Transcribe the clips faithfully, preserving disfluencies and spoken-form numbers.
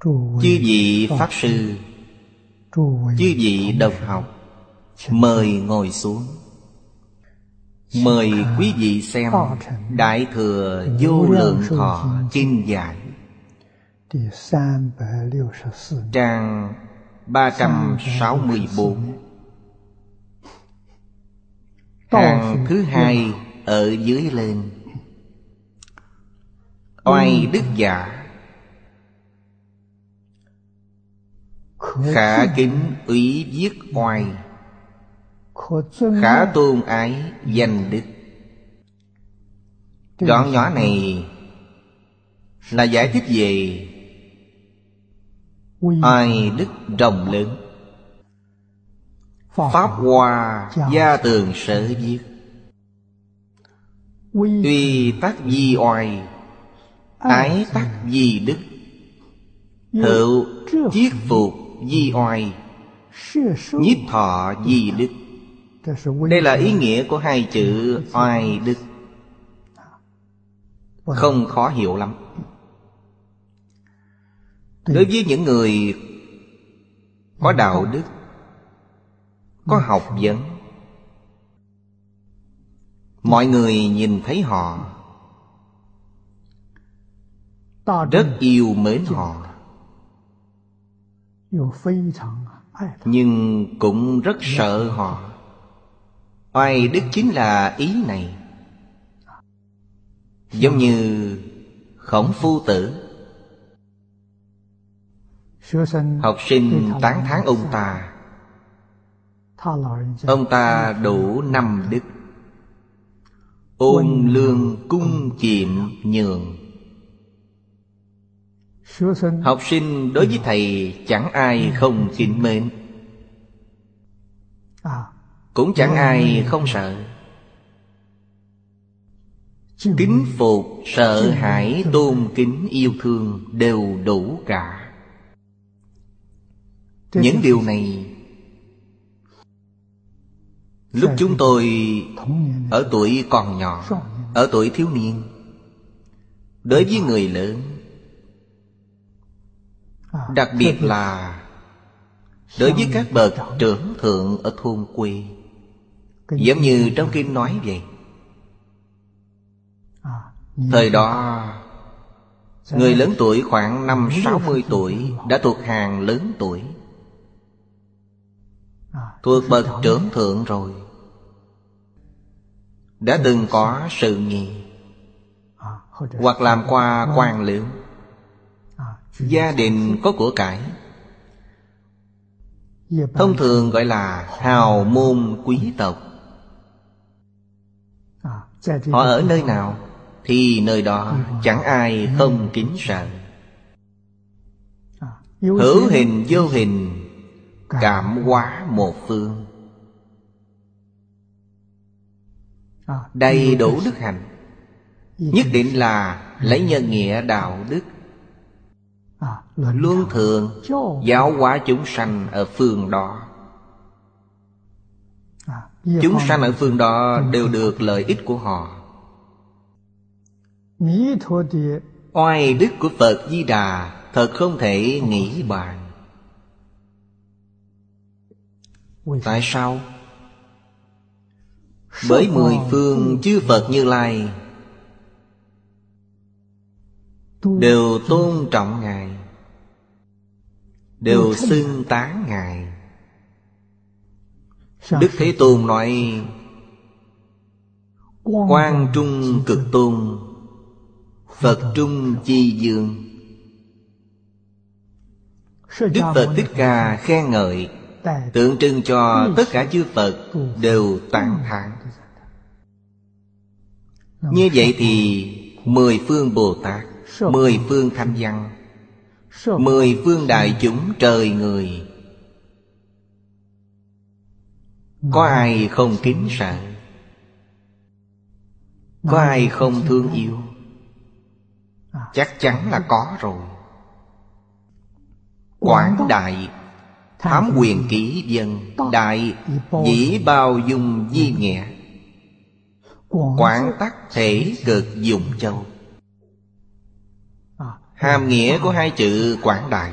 chư vị Pháp Sư, chư vị đồng học, mời ngồi xuống. Mời quý vị xem Đại Thừa Vô Lượng Thọ Kinh Giải, trang ba trăm sáu mươi bốn, hàng thứ hai ở dưới lên. Oai đức giả, khả kính úy viết oai, khả tôn ái danh đức. Đoạn nhỏ này là giải thích về oai đức rộng lớn. Pháp Hoa Gia Tường Sở viết: tuy tắc di oai, ái tắc di đức, hữu chiết phục di oai, nhiếp thọ di đức. Đây là ý nghĩa của hai chữ oai đức, không khó hiểu lắm. Đối với những người có đạo đức, có học vấn, mọi người nhìn thấy họ rất yêu mến họ, nhưng cũng rất sợ họ. Oai đức chính là ý này. Giống như Khổng Phu Tử, học sinh tán thán ông ta. Ông ta đủ năm đức: ôn lương cung kiệm nhường. Học sinh đối với thầy chẳng ai không kính mến, cũng chẳng ai không sợ. Kính phục, sợ hãi, tôn kính, yêu thương đều đủ cả. Những điều này lúc chúng tôi ở tuổi còn nhỏ, ở tuổi thiếu niên, đối với người lớn, đặc biệt là đối với các bậc trưởng thượng ở thôn quê, giống như trong kinh nói vậy. Thời đó, người lớn tuổi khoảng năm sáu mươi tuổi đã thuộc hàng lớn tuổi, thuộc bậc trưởng thượng rồi, đã từng có sự nghiệp, hoặc làm qua quan lớn, gia đình có của cải, thông thường gọi là hào môn quý tộc. Họ ở nơi nào thì nơi đó chẳng ai không kính sợ. Hữu hình vô hình, cảm hóa một phương, đầy đủ đức hạnh. Nhất định là lấy nhân nghĩa đạo đức, luân thường giáo hóa chúng sanh ở phương đó. Chúng sanh ở phương đó đều được lợi ích của họ. Oai đức của Phật Di Đà thật không thể nghĩ bàn. Tại sao? Bởi mười phương chư Phật Như Lai đều tôn trọng Ngài, đều xưng tán Ngài. Đức Thế Tôn nói: Quang Trung Cực Tôn, Phật Trung Chi Dương. Đức Phật Thích Ca khen ngợi, tượng trưng cho tất cả chư Phật đều tán thán. Như vậy thì mười phương Bồ Tát, mười phương Thanh Văn, mười phương đại chúng trời người, có ai không kính sợ? Có ai không thương yêu? Chắc chắn là có rồi. Quảng đại thám quyền kỹ dân, đại dĩ bao dung di nghĩa, quảng tắc thể cực dụng châu. Hàm nghĩa của hai chữ quảng đại.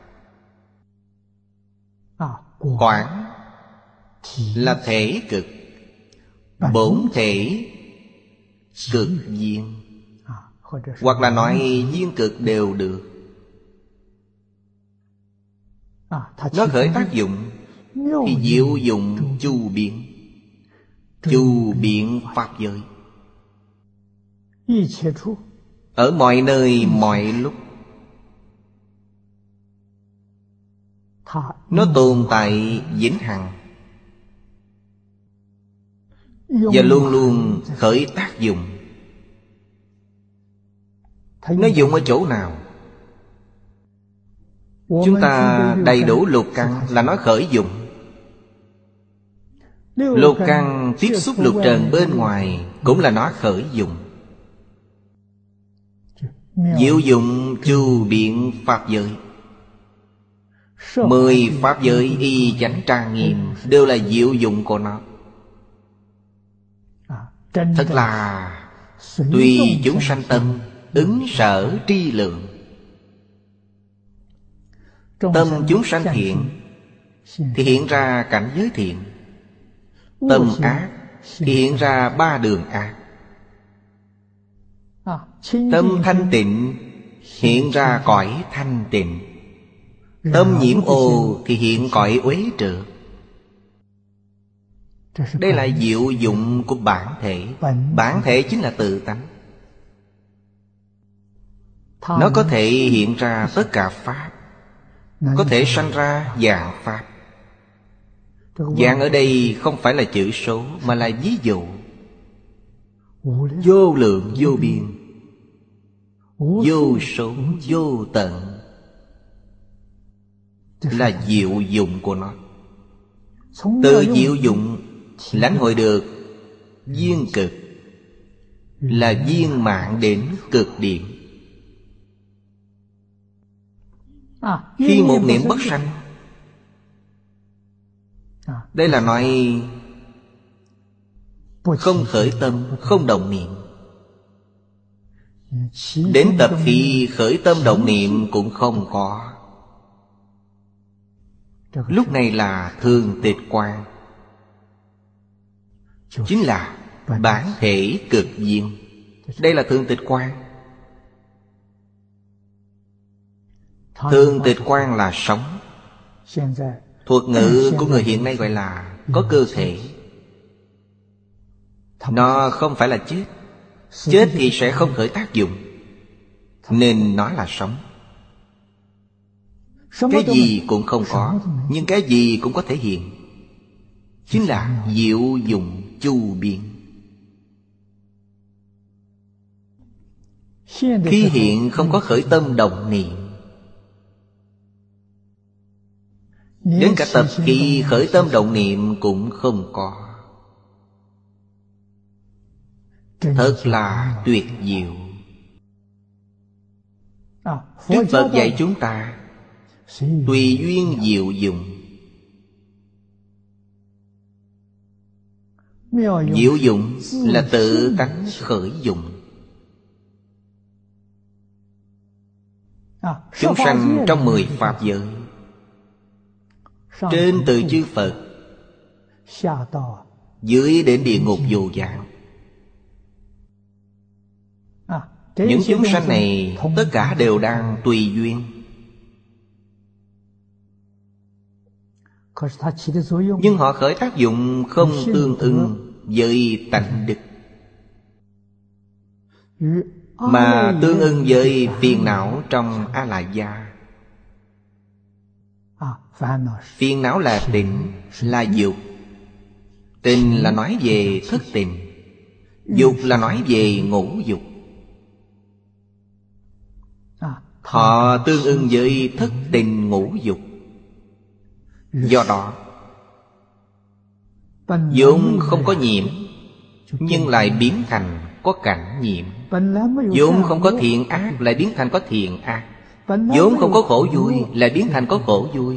Quảng là thể cực, bổn thể cực duyên, hoặc là nói duyên cực đều được. Nó khởi tác dụng thì diệu dụng chu biện. Chu biện pháp giới, ở mọi nơi mọi lúc. Nó tồn tại vĩnh hằng và luôn luôn khởi tác dụng. Nó dụng ở chỗ nào? Chúng ta đầy đủ lục căn là nó khởi dụng. Lục căn tiếp xúc lục trần bên ngoài cũng là nó khởi dụng. Diệu dụng chu biện pháp giới. Mười pháp giới y chánh trang nghiêm đều là diệu dụng của nó. Thật là tùy chúng sanh tâm, ứng sở tri lượng. Tâm chúng sanh thiện thì hiện ra cảnh giới thiện. Tâm ác thì hiện ra ba đường ác. Tâm thanh tịnh hiện ra cõi thanh tịnh. Tâm nhiễm ô thì hiện cõi uế trượt. Đây là diệu dụng của bản thể. Bản thể chính là tự tánh. Nó có thể hiện ra tất cả pháp, có thể sanh ra dạng pháp. Dạng ở đây không phải là chữ số, mà là ví dụ. Vô lượng vô biên, vô số vô tận là diệu dụng của nó. Từ diệu dụng lãnh hội được viên cực, là viên mãn đến cực điểm. Khi một niệm bất sanh, đây là nói không khởi tâm, không động niệm. Đến tập khi khởi tâm động niệm cũng không có. Lúc này là thường tịch quan, chính là bản thể cực duyên. Đây là thường tịch quan. Thường tịch quan là sống. Thuật ngữ của người hiện nay gọi là có cơ thể. Nó không phải là chết. Chết thì sẽ không khởi tác dụng, nên nó là sống. Cái gì cũng không có, nhưng cái gì cũng có thể hiện. Chính là diệu dụng chu biên. Khi hiện không có khởi tâm động niệm. Đến cả tập khi khởi tâm động niệm cũng không có. Thật là tuyệt diệu. Đức Phật dạy chúng ta tùy duyên diệu dụng. Diệu dụng là tự tánh khởi dụng. Chúng sanh trong mười pháp giới, trên từ chư Phật, dưới đến địa ngục vô gián. Những chúng sanh này tất cả đều đang tùy duyên. Nhưng họ khởi tác dụng không tương ưng với tánh đức, mà tương ưng với phiền não trong A Lại Gia. Phiền não là tịnh, là dục. Tình là nói về thất tình, dục là nói về ngũ dục. Họ tương ưng với thất tình ngũ dục. Do đó vốn không có nhiễm, nhưng lại biến thành có cảnh nhiễm. Vốn không có thiện ác, lại biến thành có thiện ác. Vốn không có khổ vui, lại biến thành có khổ vui.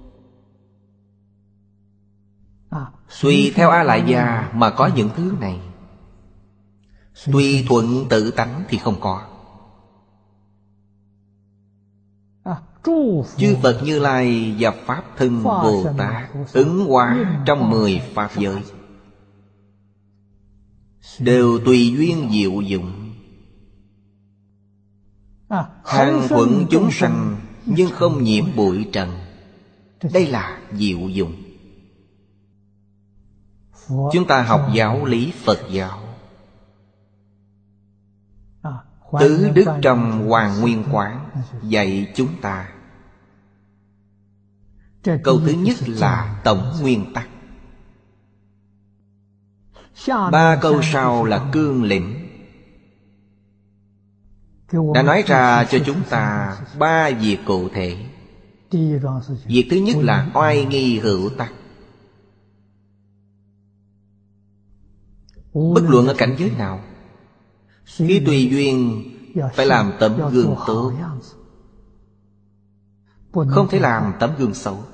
Tùy theo A Lại Gia mà có những thứ này. Tùy thuận tự tánh thì không có. Chư Phật Như Lai và Pháp Thân Bồ Tát ứng hóa trong mười Pháp giới, đều tùy duyên diệu dụng, hàng thuận chúng sanh nhưng không nhiễm bụi trần. Đây là diệu dụng. Chúng ta học giáo lý Phật giáo, Tứ Đức trong Hoàng Nguyên Quán dạy chúng ta. Câu thứ nhất là tổng nguyên tắc, ba câu sau là cương lĩnh. Đã nói ra cho chúng ta ba việc cụ thể. Việc thứ nhất là oai nghi hữu tắc. Bất luận ở cảnh giới nào, khi tùy duyên phải làm tấm gương tốt, không thể làm tấm gương xấu.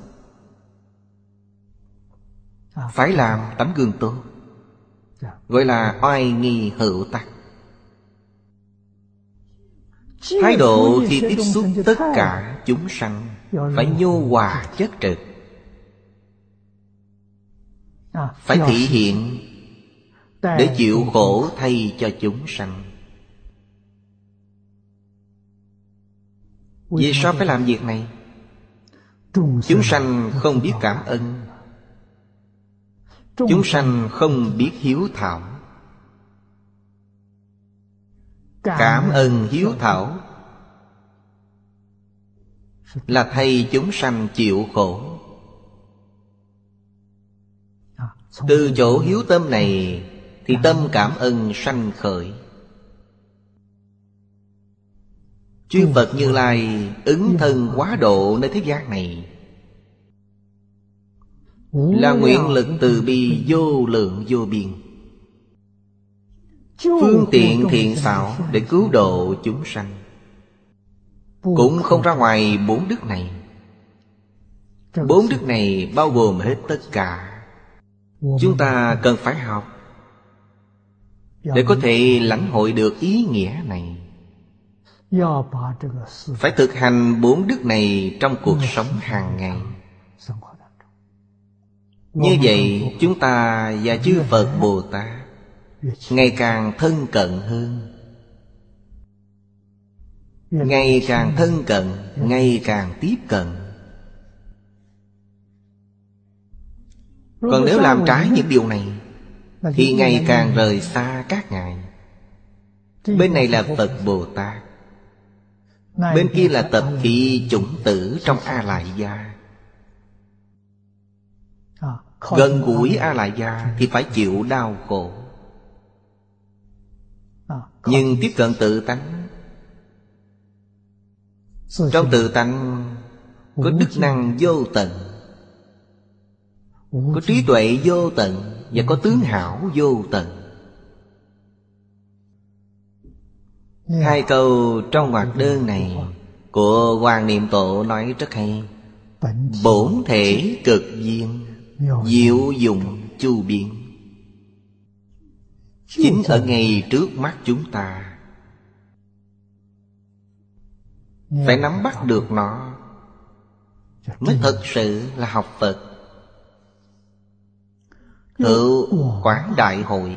Phải làm tấm gương tốt, gọi là oai nghi hữu tắc. Thái độ khi tiếp xúc tất cả chúng sanh phải nhu hòa chất trực, phải thể hiện để chịu khổ thay cho chúng sanh. Vì sao phải làm việc này? Chúng sanh không biết cảm ơn, chúng sanh không biết hiếu thảo. Cảm ơn hiếu thảo là thay chúng sanh chịu khổ. Từ chỗ hiếu tâm này thì tâm cảm ơn sanh khởi. Chư Phật Như Lai ứng thân quá độ nơi thế gian này là nguyện lực từ bi vô lượng vô biên, phương tiện thiện xảo để cứu độ chúng sanh. Cũng không ra ngoài bốn đức này. Bốn đức này bao gồm hết tất cả. Chúng ta cần phải học để có thể lãnh hội được ý nghĩa này. Phải thực hành bốn đức này trong cuộc sống hàng ngày. Như vậy chúng ta và chư Phật Bồ Tát ngày càng thân cận hơn, ngày càng thân cận, ngày càng tiếp cận. Còn nếu làm trái những điều này thì ngày càng rời xa các ngài. Bên này là Phật Bồ Tát, bên kia là tập khí chủng tử trong A Lại Gia. Gần gũi A Lại Gia thì phải chịu đau khổ, nhưng tiếp cận tự tánh, trong tự tánh có đức năng vô tận, có trí tuệ vô tận, và có tướng hảo vô tận. Hai câu trong ngoặc đơn này của Hoàng Niệm Tổ nói rất hay. Bổn thể cực duyên, diệu dụng chu biến, chính ở ngay trước mắt chúng ta. Phải nắm bắt được nó mới thật sự là học Phật. Hữu Quán Đại Hội,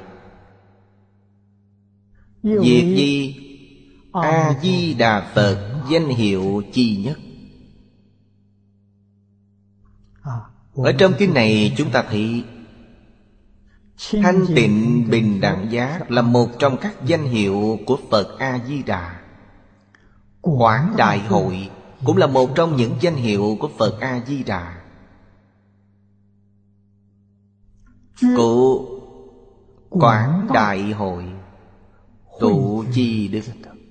việc gì? A-di-đà Phật danh hiệu chi nhất. Ở trong kinh này chúng ta thấy thanh tịnh bình đẳng giác là một trong các danh hiệu của Phật A-di-đà. Quán Đại Hội cũng là một trong những danh hiệu của Phật A-di-đà. Cụ Quán Đại Hội tụ chi đức.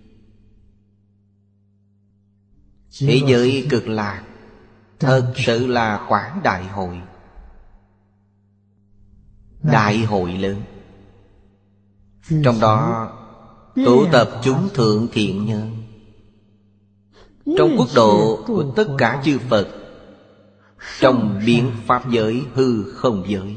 Thế giới cực lạc thật sự là Quán Đại Hội, đại hội lớn. Trong đó tụ tập chúng thượng thiện nhân trong quốc độ của tất cả chư Phật, trong biến pháp giới hư không giới.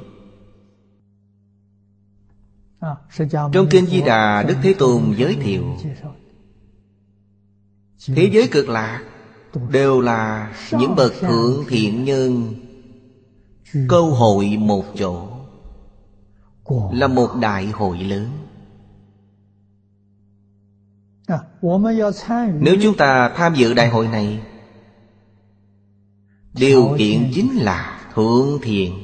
Trong Kinh Di Đà, Đức Thế Tôn giới thiệu thế giới cực lạc đều là những bậc thượng thiện nhân câu hội một chỗ, là một đại hội lớn. Nếu chúng ta tham dự đại hội này, điều kiện chính là thượng thiện.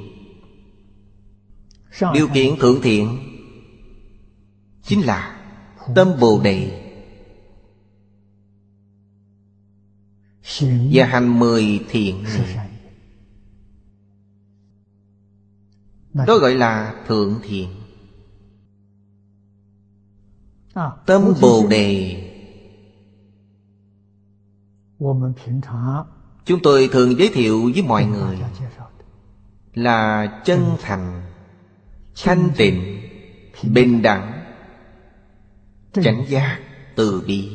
Điều kiện thượng thiện chính là tâm Bồ Đề và hành mười thiện nghiệp. Đó gọi là thượng thiện. Tâm Bồ Đề chúng tôi thường giới thiệu với mọi người là chân thành, thanh tịnh, bình đẳng, chánh giác, từ bi.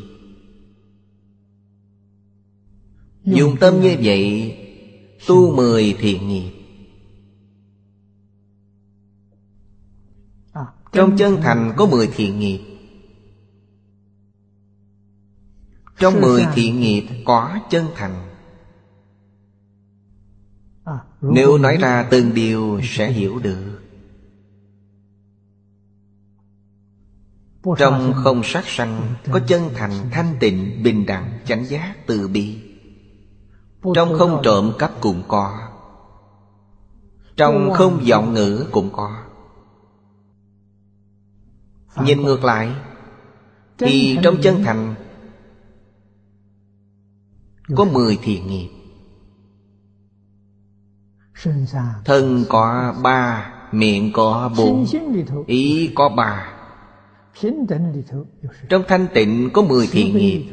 Dùng tâm như vậy tu mười thiện nghiệp. Trong chân thành có mười thiện nghiệp. Trong mười thiện nghiệp có chân thành. Nếu nói ra từng điều sẽ hiểu được. Trong không sát sanh có chân thành, thanh tịnh, bình đẳng, chánh giác, từ bi. Trong không trộm cắp cũng có. Trong không vọng ngữ cũng có. Nhìn ngược lại thì trong chân thành có mười thiện nghiệp. Thân có ba, miệng có bốn, ý có ba. Trong thanh tịnh có mười thiện nghiệp.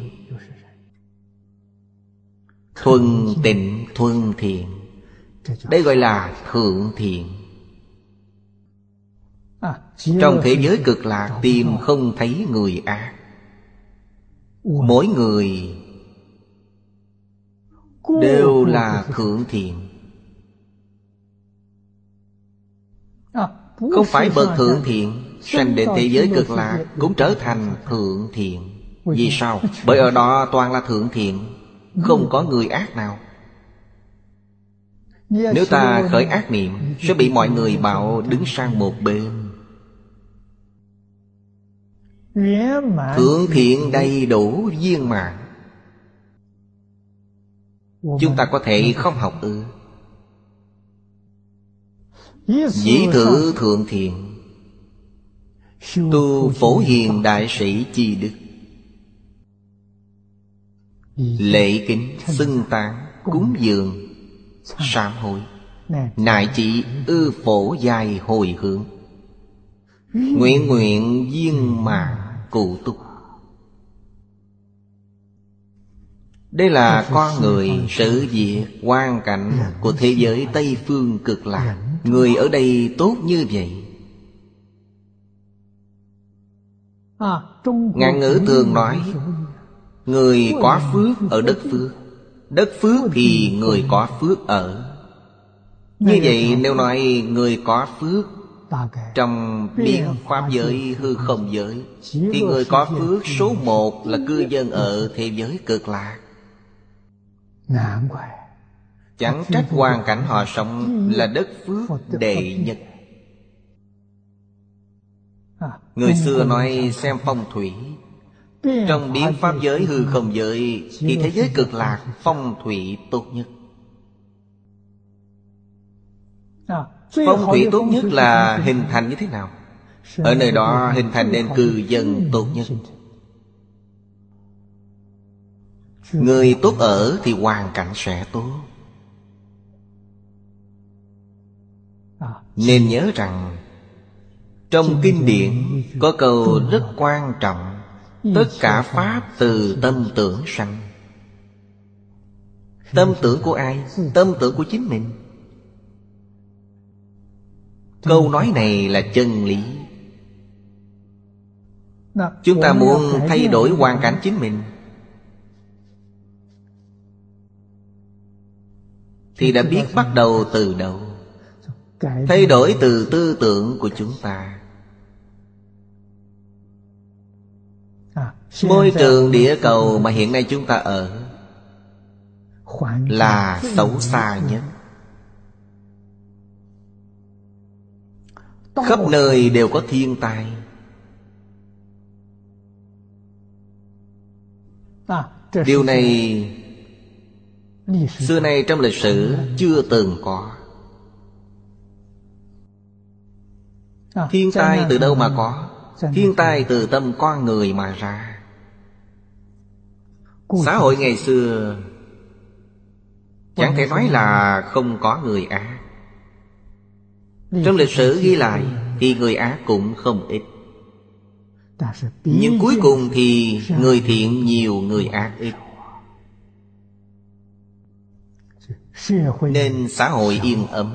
Thuần tịnh, thuần thiện. Đây gọi là thượng thiện. Trong thế giới cực lạc tìm không thấy người ác. Mỗi người đều là thượng thiện. Không phải bậc thượng thiện sanh đến thế giới cực lạc cũng trở thành thượng thiện. Vì sao? Bởi ở đó toàn là thượng thiện, không có người ác nào. Nếu ta khởi ác niệm sẽ bị mọi người bảo đứng sang một bên. Thượng thiện đầy đủ viên mãn. Chúng ta có thể không học ư? Dĩ thử thượng thiện, tu phổ hiền đại sĩ chi đức. Lễ kính, xưng tán, cúng dường, sám hối, nại chỉ ư phổ dài hồi hướng. Nguyện nguyện viên mãn cụ túc. Đây là con người, sự việc, hoàn cảnh của thế giới Tây Phương cực lạc. Người ở đây tốt như vậy. Ngạn ngữ thường nói người có phước ở đất phước. Đất phước thì người có phước ở. Như vậy nếu nói người có phước trong biến pháp giới, hư không giới, thì người có phước số một là cư dân ở thế giới cực lạc. Chẳng trách hoàn cảnh họ sống là đất phước đệ nhất. Người xưa nói xem phong thủy, trong biến pháp giới, hư không giới thì thế giới cực lạc phong thủy tốt nhất. Phong thủy tốt nhất là hình thành như thế nào? Ở nơi đó hình thành nên cư dân tốt nhất. Người tốt ở thì hoàn cảnh sẽ tốt. Nên nhớ rằng trong kinh điển có câu rất quan trọng: tất cả pháp từ tâm tưởng sanh. Tâm tưởng của ai? Tâm tưởng của chính mình. Câu nói này là chân lý. Chúng ta muốn thay đổi hoàn cảnh chính mình thì đã biết bắt đầu từ đâu. Thay đổi từ tư tưởng của chúng ta. Môi trường địa cầu mà hiện nay chúng ta ở là xấu xa nhất. Khắp nơi đều có thiên tai. Điều này xưa nay trong lịch sử chưa từng có. Thiên tai từ đâu mà có? Thiên tai từ tâm con người mà ra. Xã hội ngày xưa chẳng thể nói là không có người ác. Trong lịch sử ghi lại thì người ác cũng không ít. Nhưng cuối cùng thì người thiện nhiều, người ác ít. Nên xã hội yên ấm,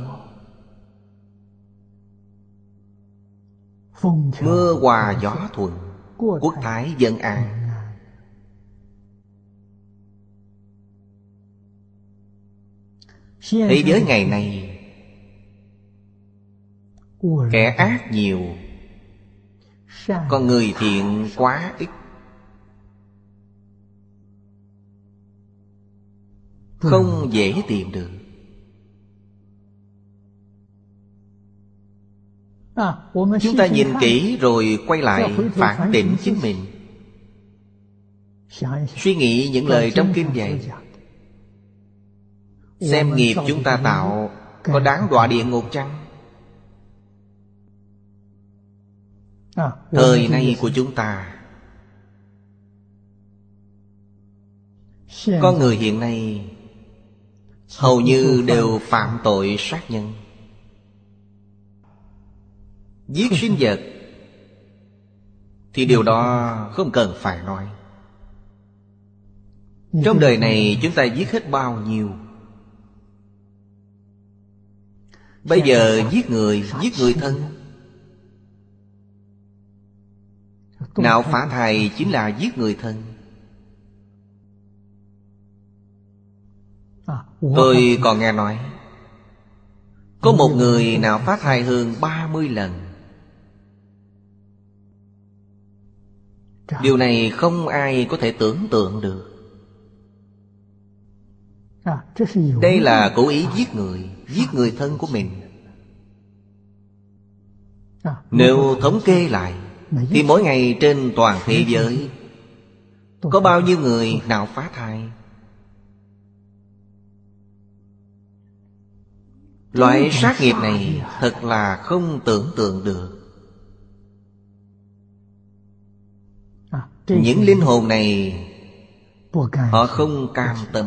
mưa hòa gió thuận, quốc thái dân an. Thế giới ngày nay kẻ ác nhiều, còn người thiện quá ít. Không dễ tìm được. Chúng ta nhìn kỹ rồi quay lại phản định chính mình. Suy nghĩ những lời trong kinh dạy, xem nghiệp chúng ta tạo có đáng đọa địa ngục chăng? Thời nay của chúng ta, con người hiện nay hầu như đều phạm tội sát nhân, giết sinh vật, thì điều đó không cần phải nói. Trong đời này chúng ta giết hết bao nhiêu? Bây giờ giết người, giết người thân. Nạo phá thai chính là giết người thân. Tôi còn nghe nói có một người nạo phá thai hơn ba mươi lần. Điều này không ai có thể tưởng tượng được. Đây là cố ý giết người, giết người thân của mình. Nếu thống kê lại thì mỗi ngày trên toàn thế giới có bao nhiêu người nạo phá thai? Loại sát nghiệp này thật là không tưởng tượng được. Những linh hồn này họ không cam tâm.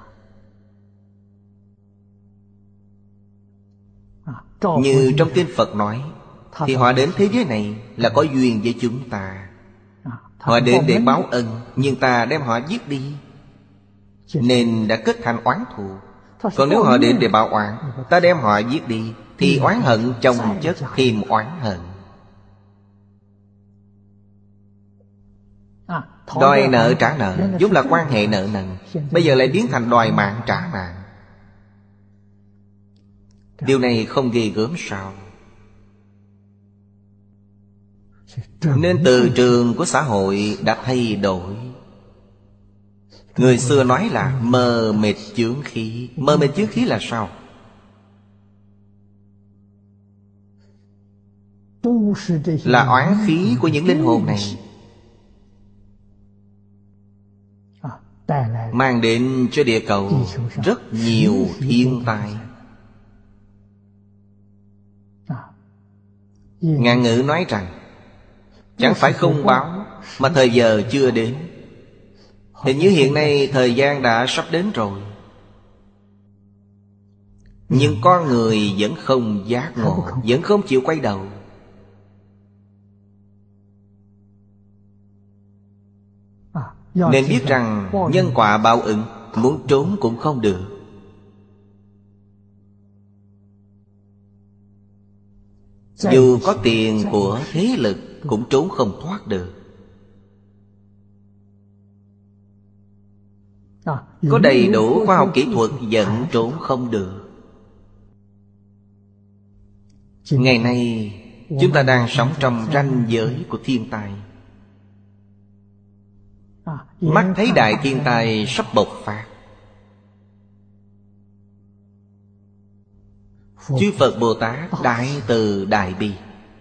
Như trong kinh Phật nói, thì họ đến thế giới này là có duyên với chúng ta. Họ đến để báo ân, nhưng ta đem họ giết đi, nên đã kết thành oán thù. Còn nếu họ đến để báo oán, ta đem họ giết đi, thì oán hận chồng chất thêm oán hận. Đòi nợ trả nợ vốn là quan hệ nợ nần, bây giờ lại biến thành đòi mạng trả mạng. Điều này không ghê gớm sao? Nên từ trường của xã hội đã thay đổi. Người xưa nói là mờ mịt chướng khí. Mờ mịt chướng khí là sao? Là oán khí của những linh hồn này mang đến cho địa cầu rất nhiều thiên tai. Ngạn ngữ nói rằng chẳng phải không báo, mà thời giờ chưa đến. Hình như hiện nay thời gian đã sắp đến rồi, nhưng con người vẫn không giác ngộ, vẫn không chịu quay đầu. Nên biết rằng nhân quả báo ứng, muốn trốn cũng không được. Dù có tiền của thế lực cũng trốn không thoát được. Có đầy đủ khoa học kỹ thuật vẫn trốn không được. Ngày nay chúng ta đang sống trong ranh giới của thiên tai. Mắt thấy đại thiên tai sắp bộc phát, Chư Phật Bồ Tát đại từ đại bi.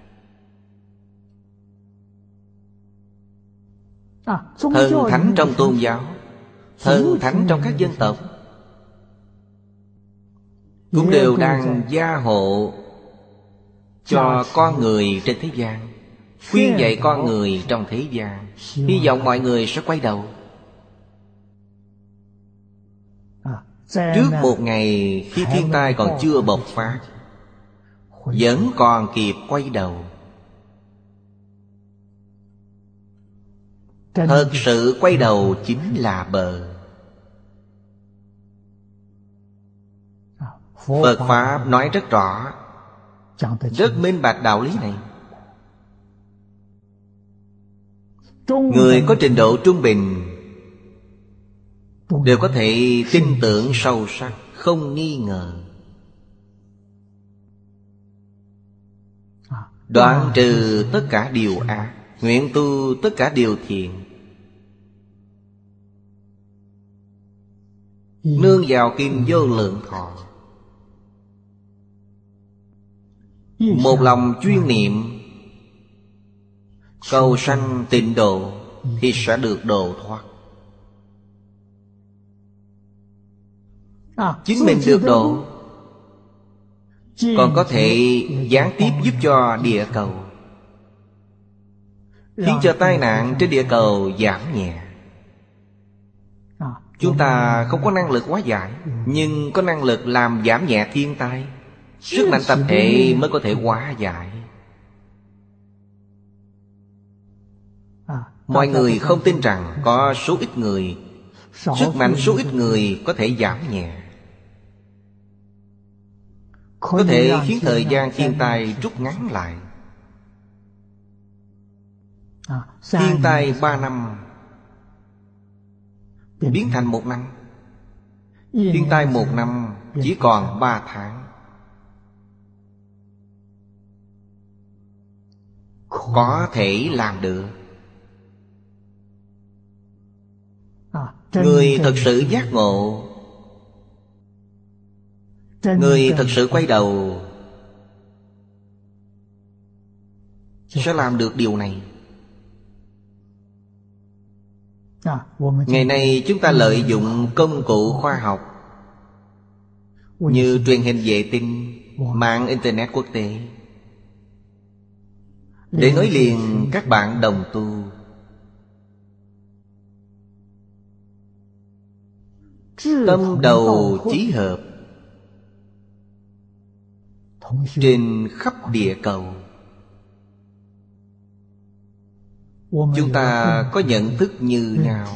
Thần thánh trong tôn giáo, thần thánh trong các dân tộc cũng đều đang gia hộ cho con người trên thế gian, khuyên dạy con người trong thế gian. Hy vọng mọi người sẽ quay đầu. Trước một ngày khi thiên tai còn chưa bộc phát, vẫn còn kịp quay đầu. Thật sự quay đầu chính là bờ. Phật Pháp nói rất rõ, rất minh bạch đạo lý này. Người có trình độ trung bình đều có thể tin tưởng sâu sắc, không nghi ngờ. Đoạn trừ tất cả điều ác, nguyện tu tất cả điều thiện, nương vào kim vô lượng thọ. Một lòng chuyên niệm cầu sanh tịnh độ thì sẽ được độ thoát. Chính mình được độ, còn có thể gián tiếp giúp cho địa cầu, khiến cho tai nạn trên địa cầu giảm nhẹ. Chúng ta không có năng lực hóa giải, nhưng có năng lực làm giảm nhẹ thiên tai. Sức mạnh tập thể mới có thể hóa giải. Mọi người không tin rằng có số ít người, sức mạnh số ít người có thể giảm nhẹ, có thể khiến thời gian thiên tai rút ngắn lại. Thiên tai ba năm biến thành một năm, thiên tai một năm chỉ còn ba tháng. Có thể làm được. Người thật sự giác ngộ, người thật sự quay đầu sẽ làm được điều này. Ngày nay chúng ta lợi dụng công cụ khoa học như truyền hình vệ tinh, mạng Internet quốc tế để nối liền các bạn đồng tu. Tâm đầu chí hợp trên khắp địa cầu. Chúng ta có nhận thức như nhau,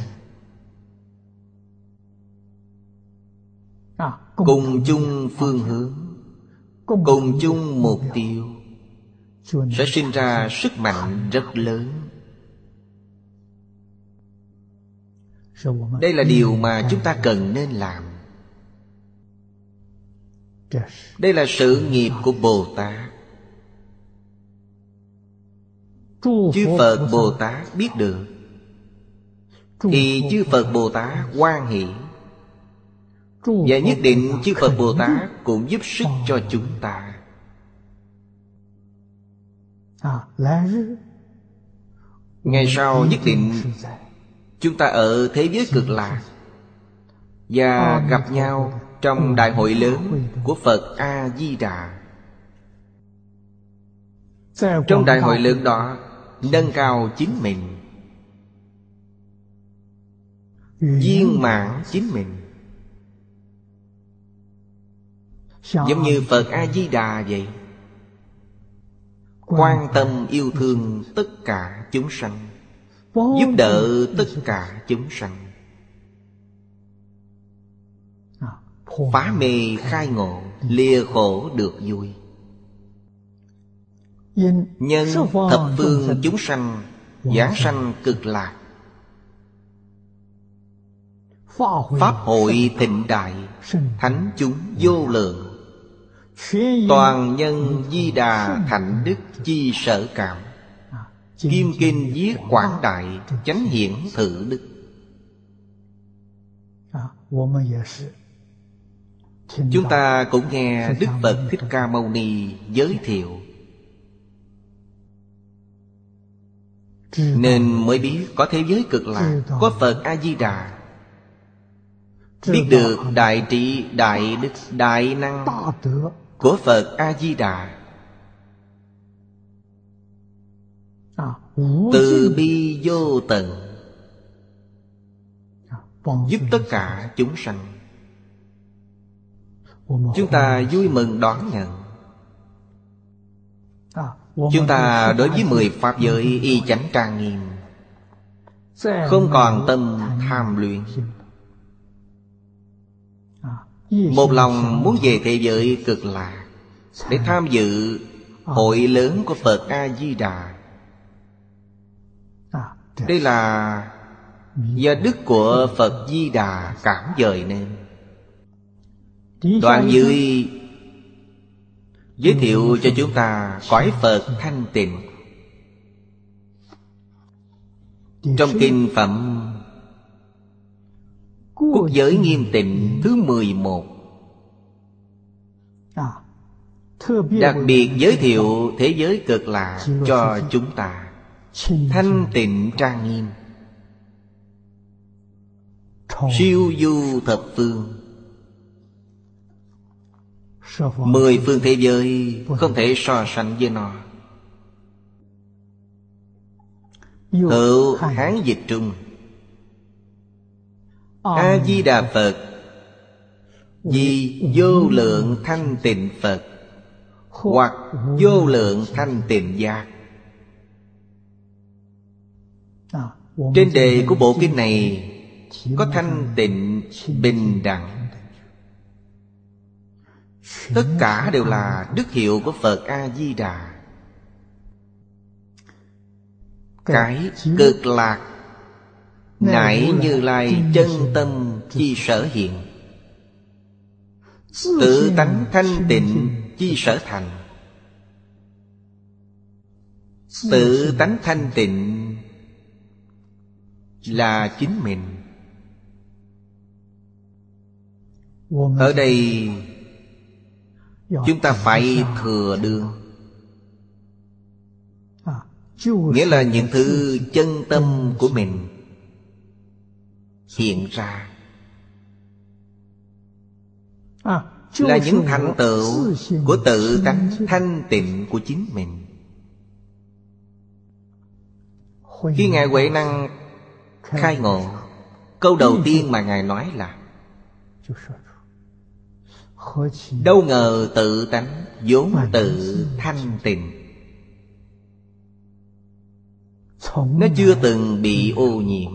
cùng chung phương hướng, cùng chung mục tiêu, sẽ sinh ra sức mạnh rất lớn. Đây là điều mà chúng ta cần nên làm. Đây là sự nghiệp của Bồ Tát. Chư Phật Bồ Tát biết được thì chư Phật Bồ Tát hoan hỷ, và nhất định chư Phật Bồ Tát cũng giúp sức cho chúng ta. Ngày sau nhất định chúng ta ở thế giới cực lạc và gặp nhau trong đại hội lớn của Phật A-di-đà. Trong đại hội lớn đó, nâng cao chính mình, viên mãn chính mình, giống như Phật A-di-đà vậy. Quan tâm yêu thương tất cả chúng sanh, giúp đỡ tất cả chúng sanh, phá mê khai ngộ, lìa khổ được vui. Nhân thập phương chúng sanh giảng sanh cực lạc, pháp hội thịnh đại, thánh chúng vô lượng, toàn nhân di đà thạnh đức chi sở cảm, kim kinh viết quảng đại, chánh hiển thử đức. Chúng ta cũng nghe Đức Phật Thích Ca Mâu Ni giới thiệu, nên mới biết có thế giới cực lạc, có Phật A-di-đà. Biết được đại trí, đại đức, đại năng của Phật A-di-đà. Từ bi vô tận, giúp tất cả chúng sanh. Chúng ta vui mừng đón nhận. Chúng ta đối với mười pháp giới y chánh trang nghiêm, không còn tâm tham luyện. Một lòng muốn về thế giới cực lạc, để tham dự hội lớn của Phật A-di-đà. Đây là do đức của Phật Di Đà cảm dời nên. Đoạn dưới giới thiệu cho chúng ta cõi Phật thanh tịnh. Trong kinh phẩm Quốc giới nghiêm tịnh thứ mười một, đặc biệt giới thiệu thế giới cực lạc cho chúng ta. Thanh tịnh trang nghiêm, siêu du thập phương. Mười phương thế giới không thể so sánh với nó. Hữu Hán dịch trung: A-di-đà Phật, vì vô lượng thanh tịnh Phật, hoặc vô lượng thanh tịnh giác. Trên đề của bộ kinh này có thanh tịnh bình đẳng. Tất cả đều là đức hiệu của Phật A-di-đà. Cái cực lạc nại Như Lai chân tâm chi sở hiện, tự tánh thanh tịnh chi sở thành. Tự tánh thanh tịnh là chính mình. Ở đây chúng ta phải thừa đương, nghĩa là những thứ chân tâm của mình hiện ra, là những thành tựu của tự tánh thanh tịnh của chính mình. Khi Ngài Huệ Năng khai ngộ, câu đầu tiên mà Ngài nói là: đâu ngờ tự tánh vốn tự thanh tịnh, nó chưa từng bị ô nhiễm.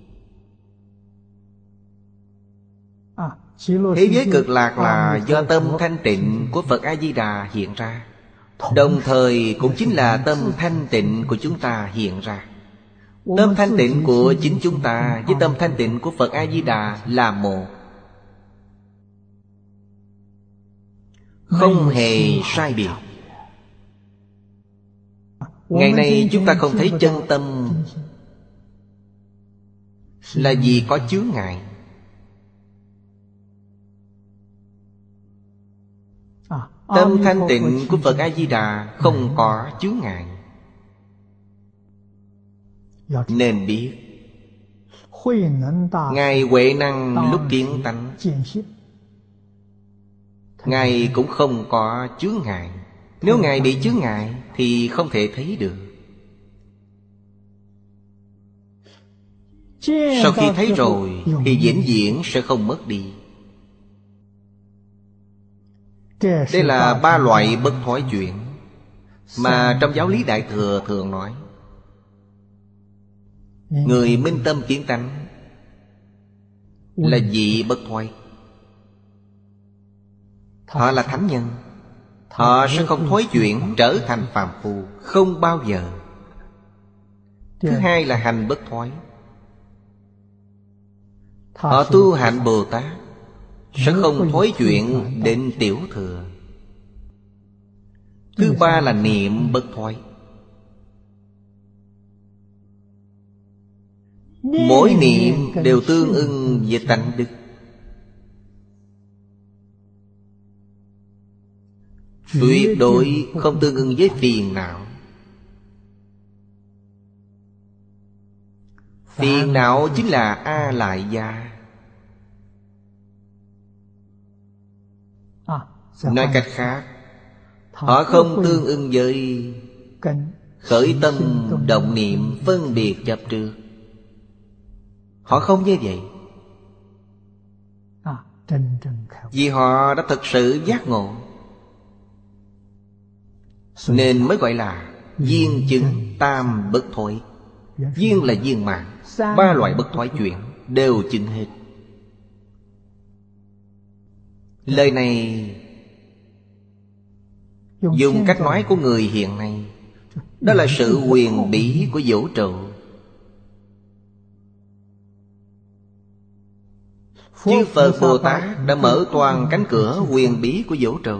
Thế giới cực lạc là do tâm thanh tịnh của Phật A-di-đà hiện ra, đồng thời cũng chính là tâm thanh tịnh của chúng ta hiện ra. Tâm thanh tịnh của chính chúng ta với tâm thanh tịnh của Phật A-di-đà là một, không hề sai biệt. Ngày nay chúng ta không thấy chân tâm là vì có chướng ngại. Tâm thanh tịnh của Phật A-di-đà không có chướng ngại. Nên biết Ngài Huệ Năng lúc kiến tánh, Ngài cũng không có chướng ngại. Nếu Ngài bị chướng ngại thì không thể thấy được. Sau khi thấy rồi thì vĩnh viễn sẽ không mất đi. Đây là ba loại bất thoái chuyển mà trong giáo lý Đại Thừa thường nói. Người minh tâm kiến tánh là vị bất thoái. Họ là thánh nhân, họ sẽ không thoái chuyển trở thành phàm phu, không bao giờ. Thứ hai là hành bất thoái. Họ tu hạnh Bồ Tát sẽ không thoái chuyển đến tiểu thừa. Thứ ba là niệm bất thoái. Mỗi niệm đều tương ưng với tánh đức. tuyệt đối không tương ưng với phiền não. Phiền não chính là A Lại Gia. Nói cách khác, họ không tương ưng với khởi tâm động niệm phân biệt chấp trước. Họ không như vậy, vì họ đã thực sự giác ngộ, nên mới gọi là viên chứng tam bất thối. Viên là viên mãn, ba loại bất thoái chuyển đều chứng hết. Lời này dùng cách nói của người hiện nay, đó là sự huyền bí của vũ trụ. Chư Phật Bồ Tát đã mở toàn cánh cửa huyền bí của vũ trụ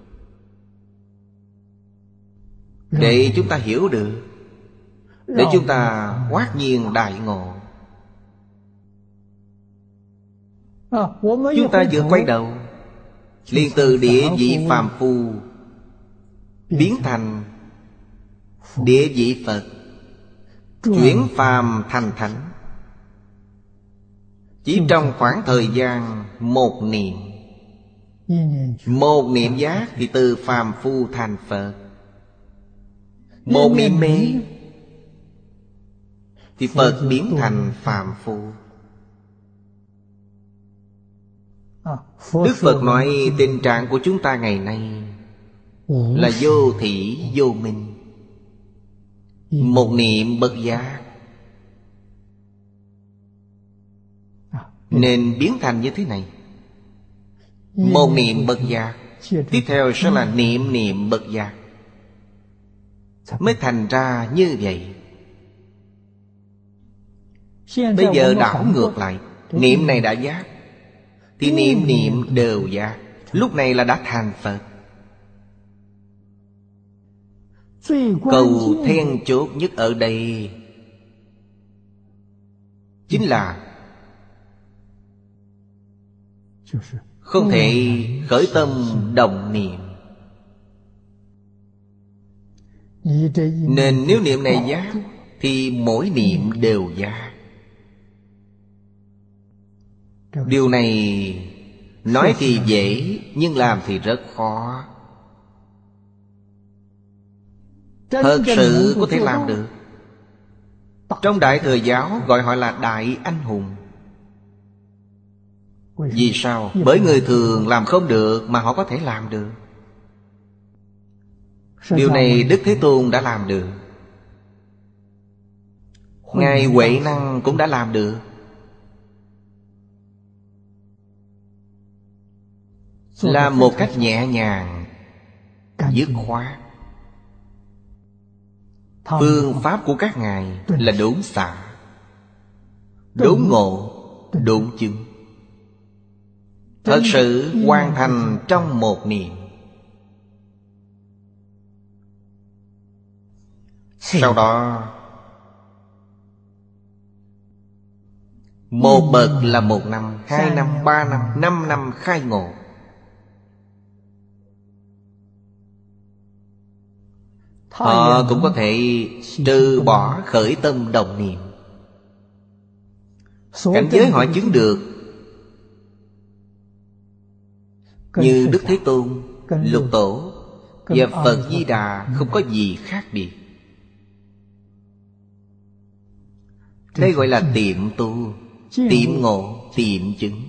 để chúng ta hiểu được, để chúng ta hoát nhiên đại ngộ. Chúng ta vừa quay đầu, liền từ địa vị phàm phu biến thành địa vị Phật, chuyển phàm thành thánh, chỉ trong khoảng thời gian một niệm. Một niệm giác thì từ phàm phu thành Phật. Một niệm mê thì Phật biến thành phàm phu. Đức Phật nói tình trạng của chúng ta ngày nay là vô thỉ vô minh, một niệm bất giác, nên biến thành như thế này. Một niệm bất giác, tiếp theo sẽ là niệm niệm bất giác, mới thành ra như vậy. Bây giờ đảo ngược lại, niệm này đã giác thì niệm niệm đều giác, lúc này là đã thành Phật. Cầu then chốt nhất ở đây chính là không thể khởi tâm động niệm. Nên nếu niệm này giác thì mỗi niệm đều giác. Điều này nói thì dễ, nhưng làm thì rất khó. Thật sự có thể làm được. Trong Đại Thừa Giáo gọi họ là Đại Anh Hùng. Vì sao? Bởi người thường làm không được mà họ có thể làm được. Điều này Đức Thế Tôn đã làm được, Ngài Huệ Năng cũng đã làm được. Làm một cách nhẹ nhàng, dứt khoát. Phương pháp của các ngài là đúng xạ, đúng ngộ, đúng chứng, thật sự hoàn thành trong một niệm. Sau đó một bậc là một năm, hai năm, ba năm, năm năm khai ngộ. Họ cũng có thể trừ bỏ khởi tâm động niệm. Cảnh giới họ chứng được như Đức Thế Tôn, Lục Tổ và Phật Di Đà không có gì khác biệt. Đây gọi là tiệm tu, tiệm ngộ, tiệm chứng.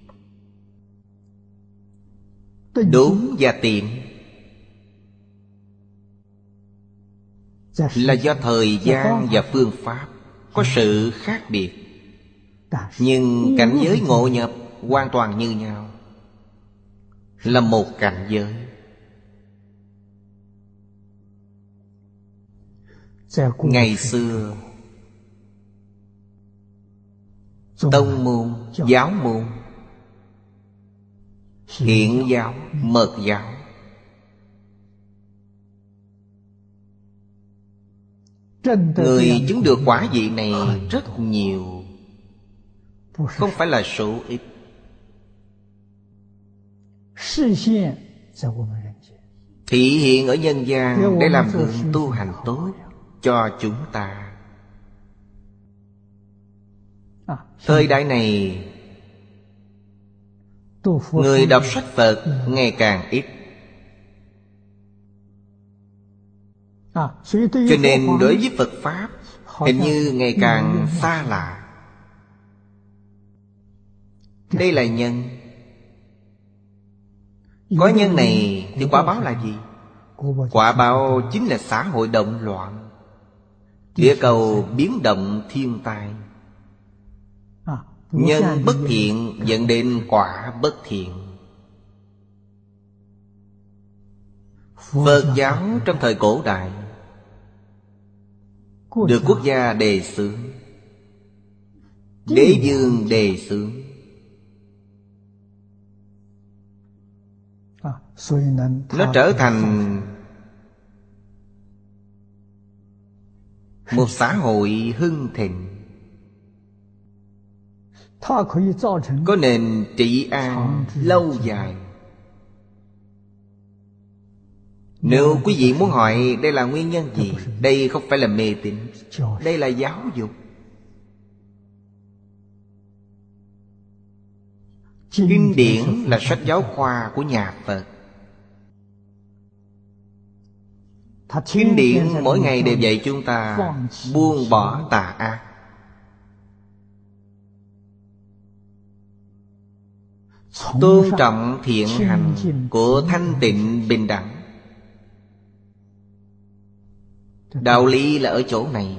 Đúng và tiệm là do thời gian và phương pháp có sự khác biệt, nhưng cảnh giới ngộ nhập hoàn toàn như nhau, là một cảnh giới. Ngày xưa tông môn, giáo môn, Hiển giáo, Mật giáo, người chứng được quả vị này rất nhiều, không phải là số ít. thị hiện ở nhân gian để làm gương tu hành tốt cho chúng ta. Thời đại này người đọc sách Phật ngày càng ít, cho nên đối với Phật Pháp hình như ngày càng xa lạ. Đây là nhân. Có nhân này thì quả báo là gì? Quả báo chính là xã hội động loạn, địa cầu biến động thiên tai. Nhân bất thiện dẫn đến quả bất thiện. Phật giáo trong thời cổ đại được quốc gia đề xướng, đế vương đề xướng, nó trở thành một xã hội hưng thịnh, có nền trị an lâu dài. Nếu quý vị muốn hỏi đây là nguyên nhân gì, đây không phải là mê tín, đây là giáo dục. Kinh điển là sách giáo khoa của nhà Phật. Kinh điển mỗi ngày đều dạy chúng ta buông bỏ tà ác, tôn trọng thiện hành của thanh tịnh bình đẳng. Đạo lý là ở chỗ này.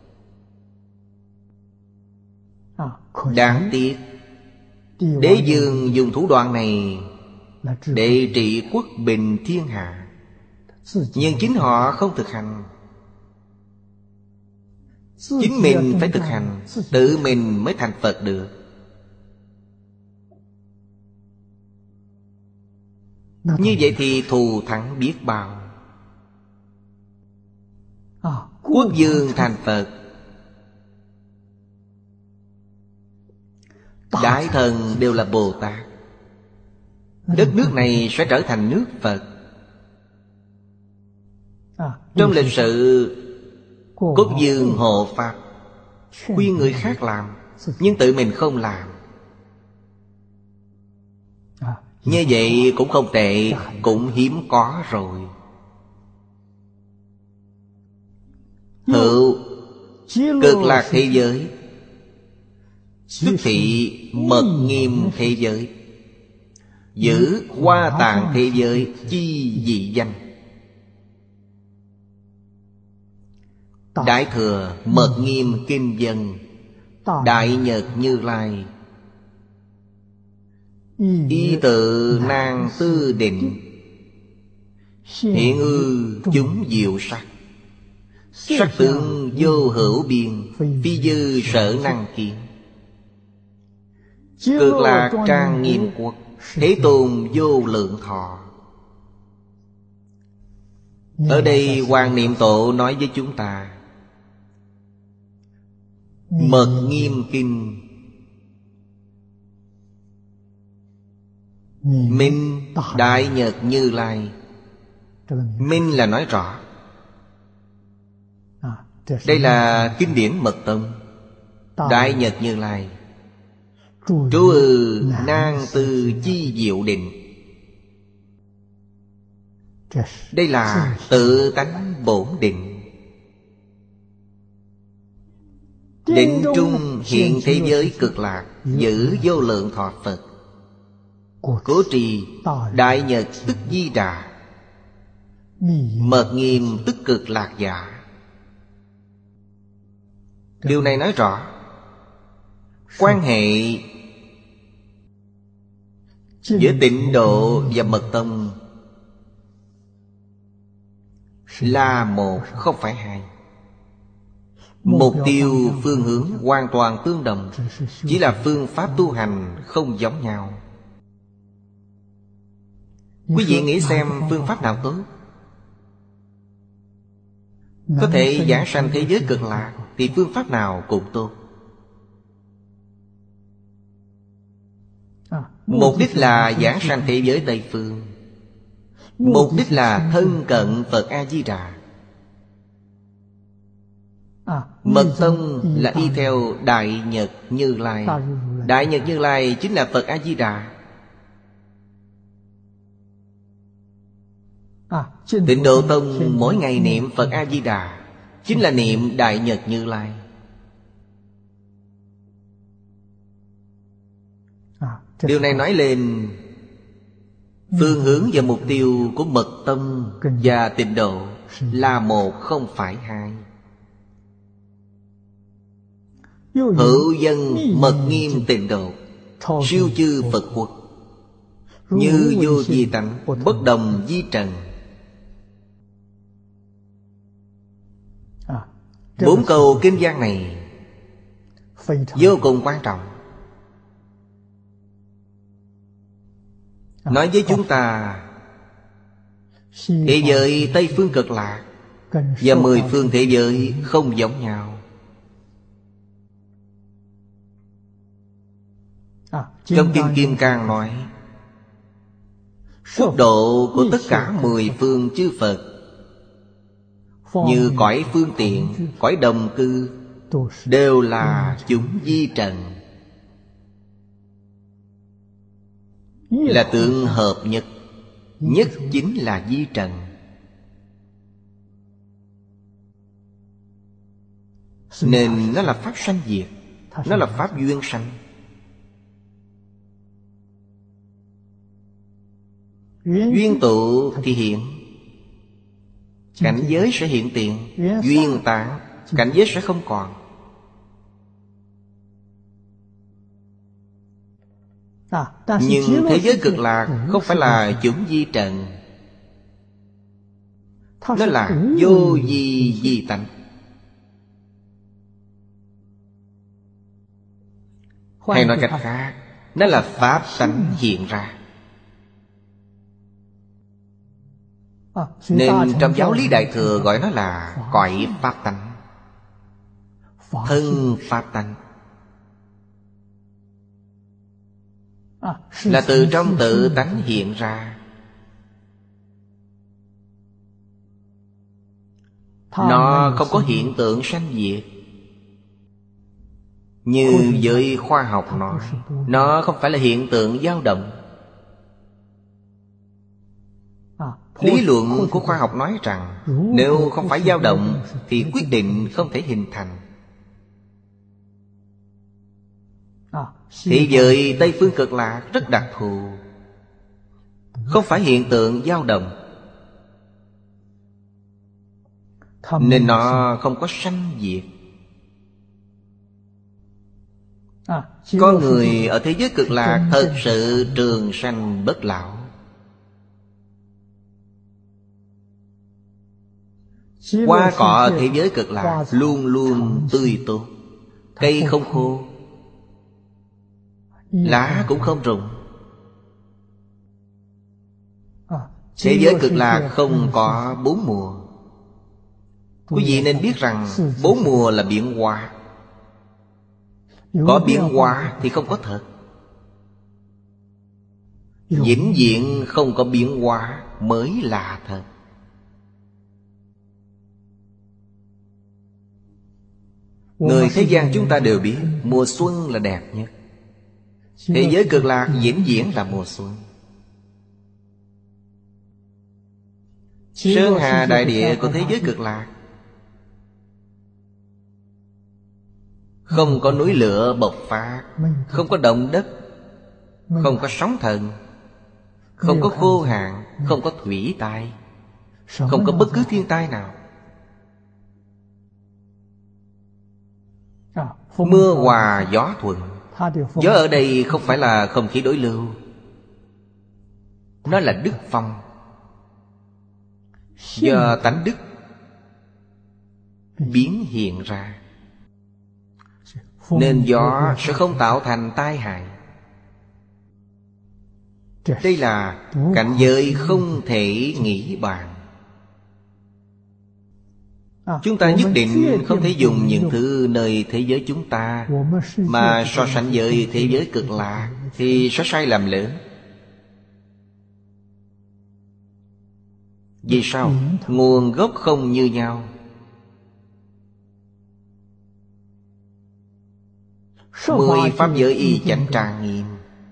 Đáng tiếc đế vương dùng thủ đoạn này để trị quốc bình thiên hạ, nhưng chính họ không thực hành. Chính mình phải thực hành, tự mình mới thành Phật được. Như vậy thì thù thắng biết bao. Quốc vương thành Phật, đại thần đều là Bồ Tát. Đất nước này sẽ trở thành nước Phật. Trong lịch sử, quốc vương hộ Pháp, khuyên người khác làm, nhưng tự mình không làm. Như vậy cũng không tệ, cũng hiếm có rồi. Hữu cực lạc thế giới, tức thị mật nghiêm thế giới, giữ hoa tạng thế giới chi dị danh. Đại thừa mật nghiêm kinh dân, Đại Nhật Như Lai, y tự nan tư định, hiện ư chúng diệu sắc. Sắc tướng vô hữu biên, phi dư sở năng kiến. Cực lạc trang nghiêm quốc, Thế Tôn vô lượng thọ. Ở đây Hoàng Niệm Tổ nói với chúng ta, mật nghiêm kinh, minh Đại Nhật Như Lai. Minh là nói rõ, đây là kinh điển mật tông. Đại Nhật Như Lai, trú ư nan tư chi diệu định. Đây là tự tánh bổn định. Định trung hiện thế giới cực lạc, giữ vô lượng thọ Phật. Cố trì Đại Nhật tức Di Đà, mật nghiêm tức cực lạc giả. Điều này nói rõ quan hệ giữa Tịnh Độ và Mật Tông là một, không phải hai. Mục tiêu phương hướng hoàn toàn tương đồng, chỉ là phương pháp tu hành không giống nhau. Quý vị nghĩ xem phương pháp nào tốt? Có thể giảng sanh thế giới cực lạc thì phương pháp nào cũng tốt. Mục đích là giảng sanh thế giới Tây Phương, Mục đích là thân cận Phật A-di-đà. Mật tông là y theo Đại Nhật Như Lai. Đại Nhật Như Lai chính là Phật A-di-đà. Tịnh Độ Tông mỗi ngày niệm Phật A-di-đà chính là niệm Đại Nhật Như Lai. Điều này nói lên phương hướng và mục tiêu của Mật tông và Tịnh Độ là một, không phải hai. Hữu dân mật nghiêm Tịnh Độ, siêu chư Phật quốc, như vô vi tánh, bất đồng vi trần. Bốn câu kinh văn này vô cùng quan trọng, nói với chúng ta thế giới Tây phương Cực Lạc và mười phương thế giới không giống nhau. Trong Kinh Kim Cang nói quốc độ của tất cả mười phương chư Phật, như cõi phương tiện, cõi đồng cư, đều là chúng vi trần, là tượng hợp nhất. Nhất chính là vi trần. Nên nó là pháp sanh diệt, nó là pháp duyên sanh. Duyên tụ thì hiện, cảnh giới sẽ hiện tiền. Duyên tán, cảnh giới sẽ không còn. Nhưng thế giới Cực Lạc không phải là chủng vi trần, nó là vô vi vi tánh. Hay nói cách khác, nó là pháp tánh hiện ra. Nên trong giáo lý Đại Thừa gọi nó là cõi pháp tánh, thân pháp tánh. Là từ trong tự tánh hiện ra. Nó không có hiện tượng sanh diệt. Như với khoa học nói, nó không phải là hiện tượng dao động. Lý luận của khoa học nói rằng nếu không phải dao động thì quyết định không thể hình thành. Thế giới Tây phương Cực Lạc rất đặc thù, không phải hiện tượng dao động, nên nó không có sanh diệt. Có người ở thế giới Cực Lạc thật sự trường sanh bất lão. Hoa cỏ ở thế giới Cực Lạc luôn luôn tươi tốt, cây không khô, lá cũng không rụng. Thế giới Cực Lạc không có bốn mùa. Quý vị nên biết rằng bốn mùa là biến hóa. Có biến hóa thì không có thật. Vĩnh viễn không có biến hóa mới là thật. Người thế gian chúng ta đều biết mùa xuân là đẹp nhất. Thế giới Cực Lạc vĩnh viễn là mùa xuân. Sơn hà đại địa của thế giới Cực Lạc không có núi lửa bộc phát, không có động đất, không có sóng thần, không có khô hạn, không có thủy tai, không có bất cứ thiên tai nào. Mưa hòa gió thuận. Gió ở đây không phải là không khí đối lưu, nó là đức phong. Do tánh đức biến hiện ra, nên gió sẽ không tạo thành tai hại. Đây là cảnh giới không thể nghĩ bàn. Chúng ta nhất định không thể dùng những thứ nơi thế giới chúng ta mà so sánh với thế giới Cực Lạc, thì sẽ sai lầm lớn. Vì sao? Nguồn gốc không như nhau. Mười pháp giới y chánh trang nghiêm,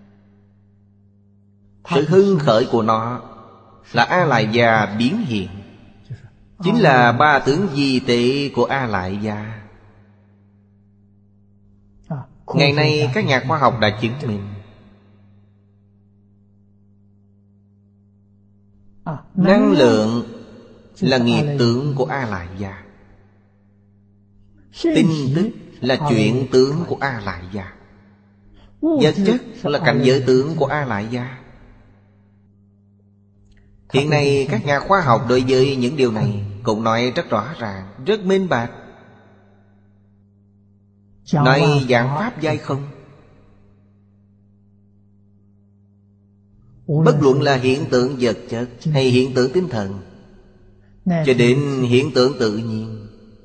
sự hưng khởi của nó là A Lại Gia biến hiện, chính là ba tướng di tế của A Lại Gia. Ngày nay các nhà khoa học đã chứng minh năng lượng là nghiệp tướng của A Lại Gia, tinh tức là chuyển tướng của A Lại Gia, vật chất là cảnh giới tướng của A Lại Gia. Hiện nay các nhà khoa học đối với những điều này cũng nói rất rõ ràng, rất minh bạch. Nói giảng pháp giai không, bất luận là hiện tượng vật chất hay hiện tượng tinh thần, cho đến hiện tượng tự nhiên,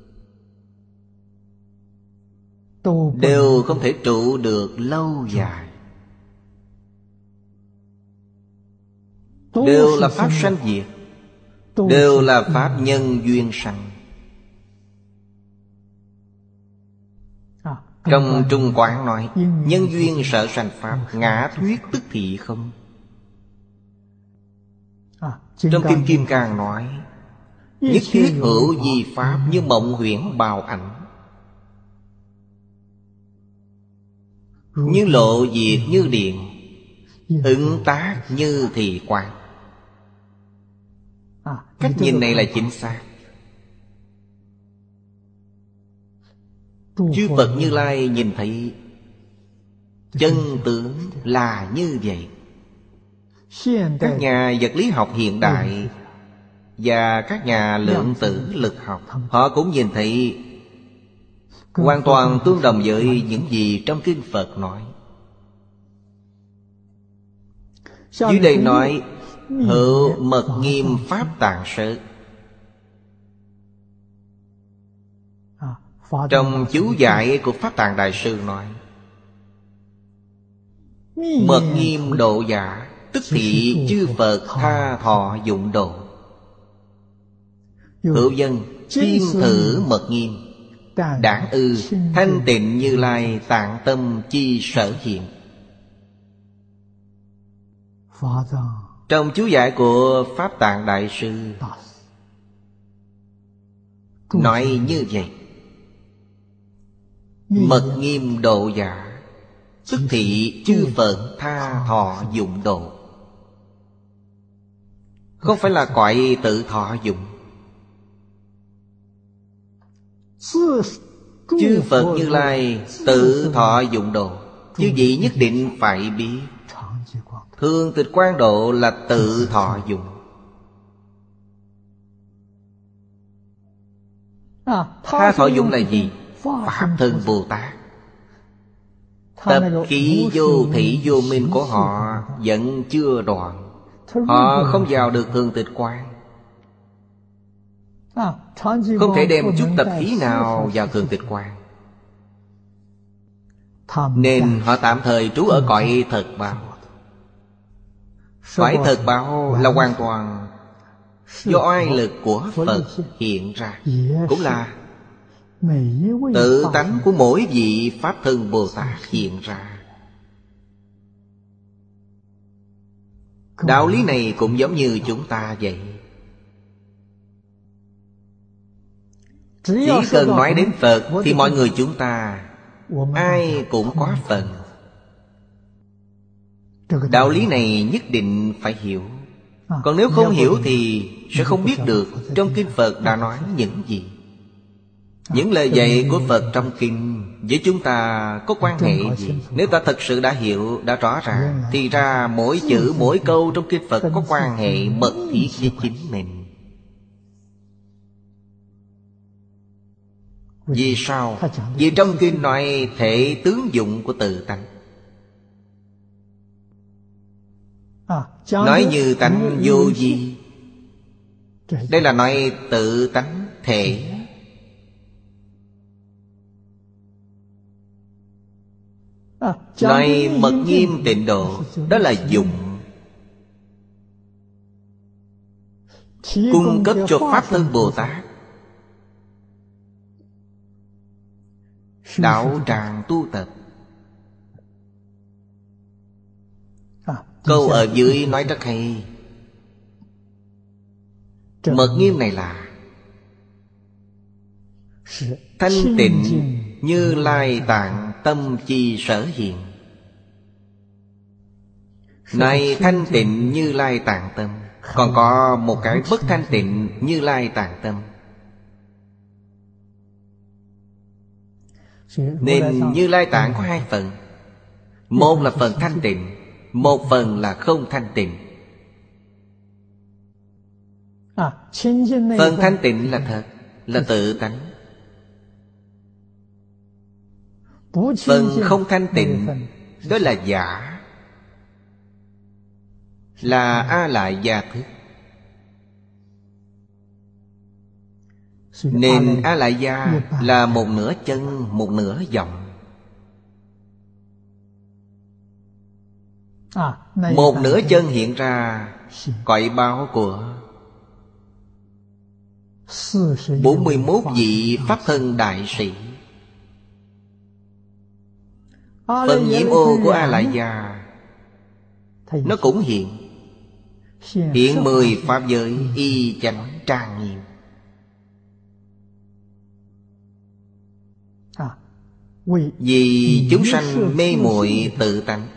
đều không thể trụ được lâu dài. Đều là pháp sanh diệt, đều là pháp nhân duyên sanh. Trong Trung Quán nói, nhân duyên sở sanh pháp, ngã thuyết tức thị không. Trong Kim Kim Cang nói, nhất thiết hữu di pháp như mộng huyễn bào ảnh, như lộ diệt như điện, ứng tác như thị quang. Cách nhìn này là chính xác. Chư Phật Như Lai nhìn thấy chân tướng là như vậy. Các nhà vật lý học hiện đại và các nhà lượng tử lực học, họ cũng nhìn thấy hoàn toàn tương đồng với những gì trong kinh Phật nói. Dưới đây nói hữu mật nghiêm pháp tạng sở. Trong chú giải của Pháp Tạng Đại Sư nói, mật nghiêm độ giả, tức thị chư Phật tha thọ dụng độ. Hữu dân chiêm thử mật nghiêm, đản ư thanh tịnh Như Lai tạng tâm chi sở hiện. Trong chú giải của Pháp Tạng Đại Sư nói như vậy: mật nghiêm độ giả, tức thị chư Phật tha thọ dụng độ. Không phải là cõi tự thọ dụng. Chư Phật Như Lai tự thọ dụng độ, chư vị nhất định phải biết. Thường tịch quang độ là tự thọ dụng. Tha thọ dụng là gì? Pháp thân Bồ Tát. Tập khí vô thị vô minh của họ vẫn chưa đoạn, họ không vào được thường tịch quang, không thể đem chút tập khí nào vào thường tịch quang, nên họ tạm thời trú ở cõi thật báo. Cõi thật báo là hoàn toàn do oai lực của Phật hiện ra, cũng là tự tánh của mỗi vị Pháp thân Bồ Tát hiện ra. Đạo lý này cũng giống như chúng ta vậy. Chỉ cần nói đến Phật thì mọi người chúng ta ai cũng có phần. Đạo lý này nhất định phải hiểu. Còn nếu không hiểu thì sẽ không biết được trong kinh Phật đã nói những gì. Những lời dạy của Phật trong kinh với chúng ta có quan hệ gì? Nếu ta thật sự đã hiểu, đã rõ ràng, thì ra mỗi chữ mỗi câu trong kinh Phật có quan hệ mật thiết với chính mình. Vì sao? Vì trong kinh nói thể tướng dụng của tự tánh. Nói như tánh vô vi, đây là nói tự tánh thể. Nói mật nghiêm tịnh độ, đó là dụng. cung cấp cho Pháp Thân Bồ Tát đạo tràng tu tập. Câu ở dưới nói rất hay. Mật nghiêm này là thanh tịnh Như Lai Tạng tâm chi sở hiện. Này thanh tịnh Như Lai Tạng tâm, còn có một cái bất thanh tịnh Như Lai Tạng tâm. Nên Như Lai Tạng có hai phần. Một là phần thanh tịnh, một phần là không thanh tịnh. Phần thanh tịnh là thật, là tự tánh. Phần không thanh tịnh đó là giả, là A Lại Gia thức. Nên A Lại Gia là một nửa chân, một nửa vọng. Một nửa chân hiện ra cõi báo của bốn mươi mốt vị Pháp Thân Đại Sĩ. Phần nhiễm ô của A Lại Gia nó cũng hiện. Hiện mười pháp giới y chánh trang nghiêm. Vì chúng sanh mê muội tự tánh,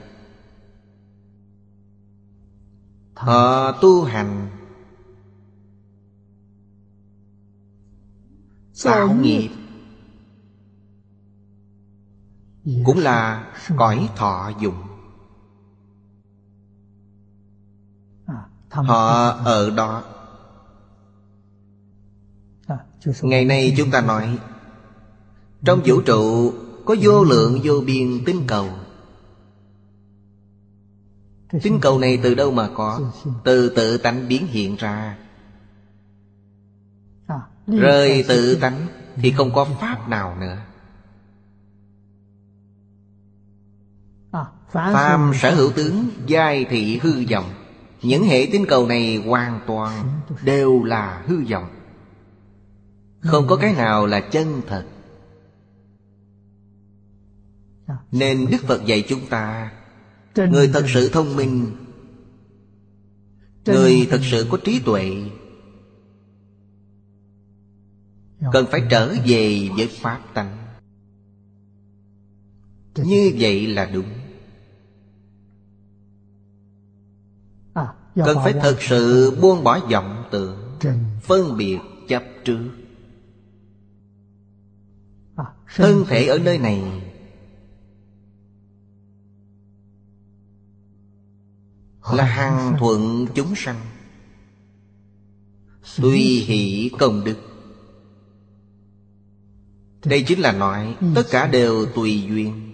họ tu hành tạo nghiệp, cũng là cõi thọ dụng. Họ ở đó. Ngày nay chúng ta nói trong vũ trụ có vô lượng vô biên tinh cầu. Tinh cầu này từ đâu mà có? Từ tự tánh biến hiện ra. Rời tự tánh thì không có pháp nào nữa. Phàm sở hữu tướng giai thị hư vọng. Những hệ tinh cầu này hoàn toàn đều là hư vọng, không có cái nào là chân thật. Nên Đức Phật dạy chúng ta, người thật sự thông minh, người thật sự có trí tuệ, cần phải trở về với Pháp tánh. Như vậy là đúng. Cần phải thật sự buông bỏ vọng tưởng, phân biệt chấp trước. Thân thể ở nơi này là hằng thuận chúng sanh, tùy hỷ công đức. Đây chính là nói tất cả đều tùy duyên.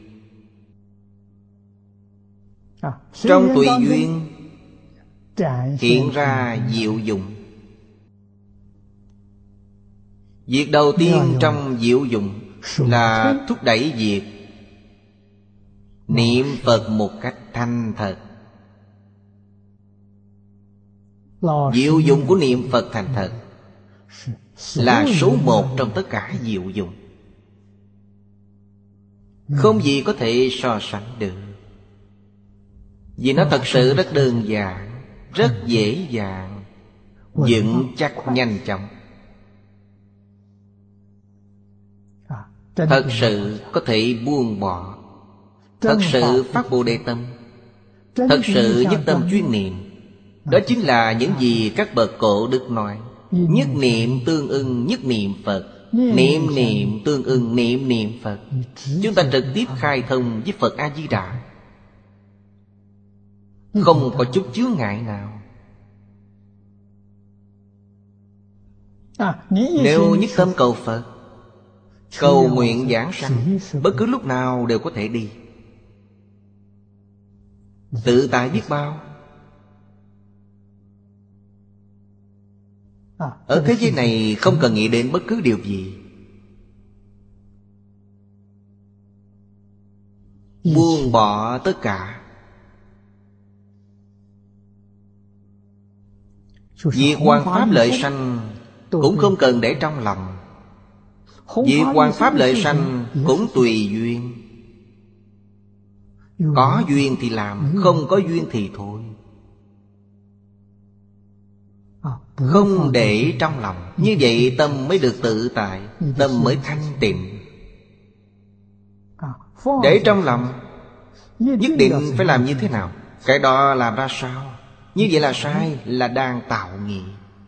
Trong tùy duyên hiện ra diệu dụng. Việc đầu tiên trong diệu dụng là thúc đẩy việc niệm Phật một cách thanh thật. Diệu dụng của niệm Phật thành thật là số một trong tất cả diệu dụng. Không gì có thể so sánh được. Vì nó thật sự rất đơn giản, rất dễ dàng, vững chắc nhanh chóng. Thật sự có thể buông bỏ, thật sự phát Bồ Đề tâm, thật sự nhất tâm chuyên niệm. Đó chính là những gì các bậc cổ đức nói. Nhất niệm tương ưng nhất niệm Phật, niệm niệm tương ưng niệm niệm Phật. Chúng ta trực tiếp khai thông với Phật A-di-đà, không có chút chướng ngại nào. Nếu nhất tâm cầu Phật, cầu nguyện giảng sanh, bất cứ lúc nào đều có thể đi, tự tại biết bao. Ở thế giới này không cần nghĩ đến bất cứ điều gì. Buông bỏ tất cả, Việc hoằng pháp lợi sanh cũng không cần để trong lòng. Việc hoằng pháp lợi sanh cũng tùy duyên. Có duyên thì làm, không có duyên thì thôi. Không để trong lòng. Như vậy tâm mới được tự tại, tâm mới thanh tịnh. Để trong lòng, nhất định phải làm như thế nào? Cái đó làm ra sao? Như vậy là sai, là đang tạo nghiệp.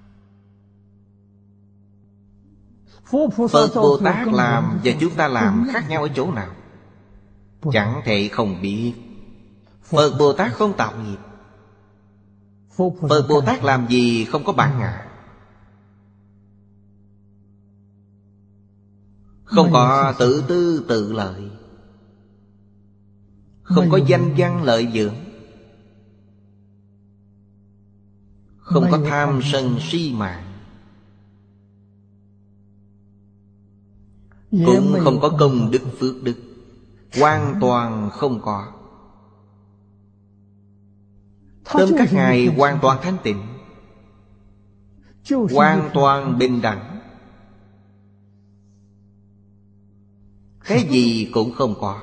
Phật Bồ Tát làm và chúng ta làm khác nhau ở chỗ nào? Chẳng thể không biết. Phật Bồ Tát không tạo nghiệp. Phật Bồ Tát làm gì không có bản ngã. Không có tự tư tự lợi. Không có danh văn lợi dưỡng. Không có tham sân si mạng. Cũng không có công đức phước đức. Hoàn toàn không có. Tâm các ngài hoàn toàn thanh tịnh, hoàn toàn bình đẳng. Cái gì cũng không có.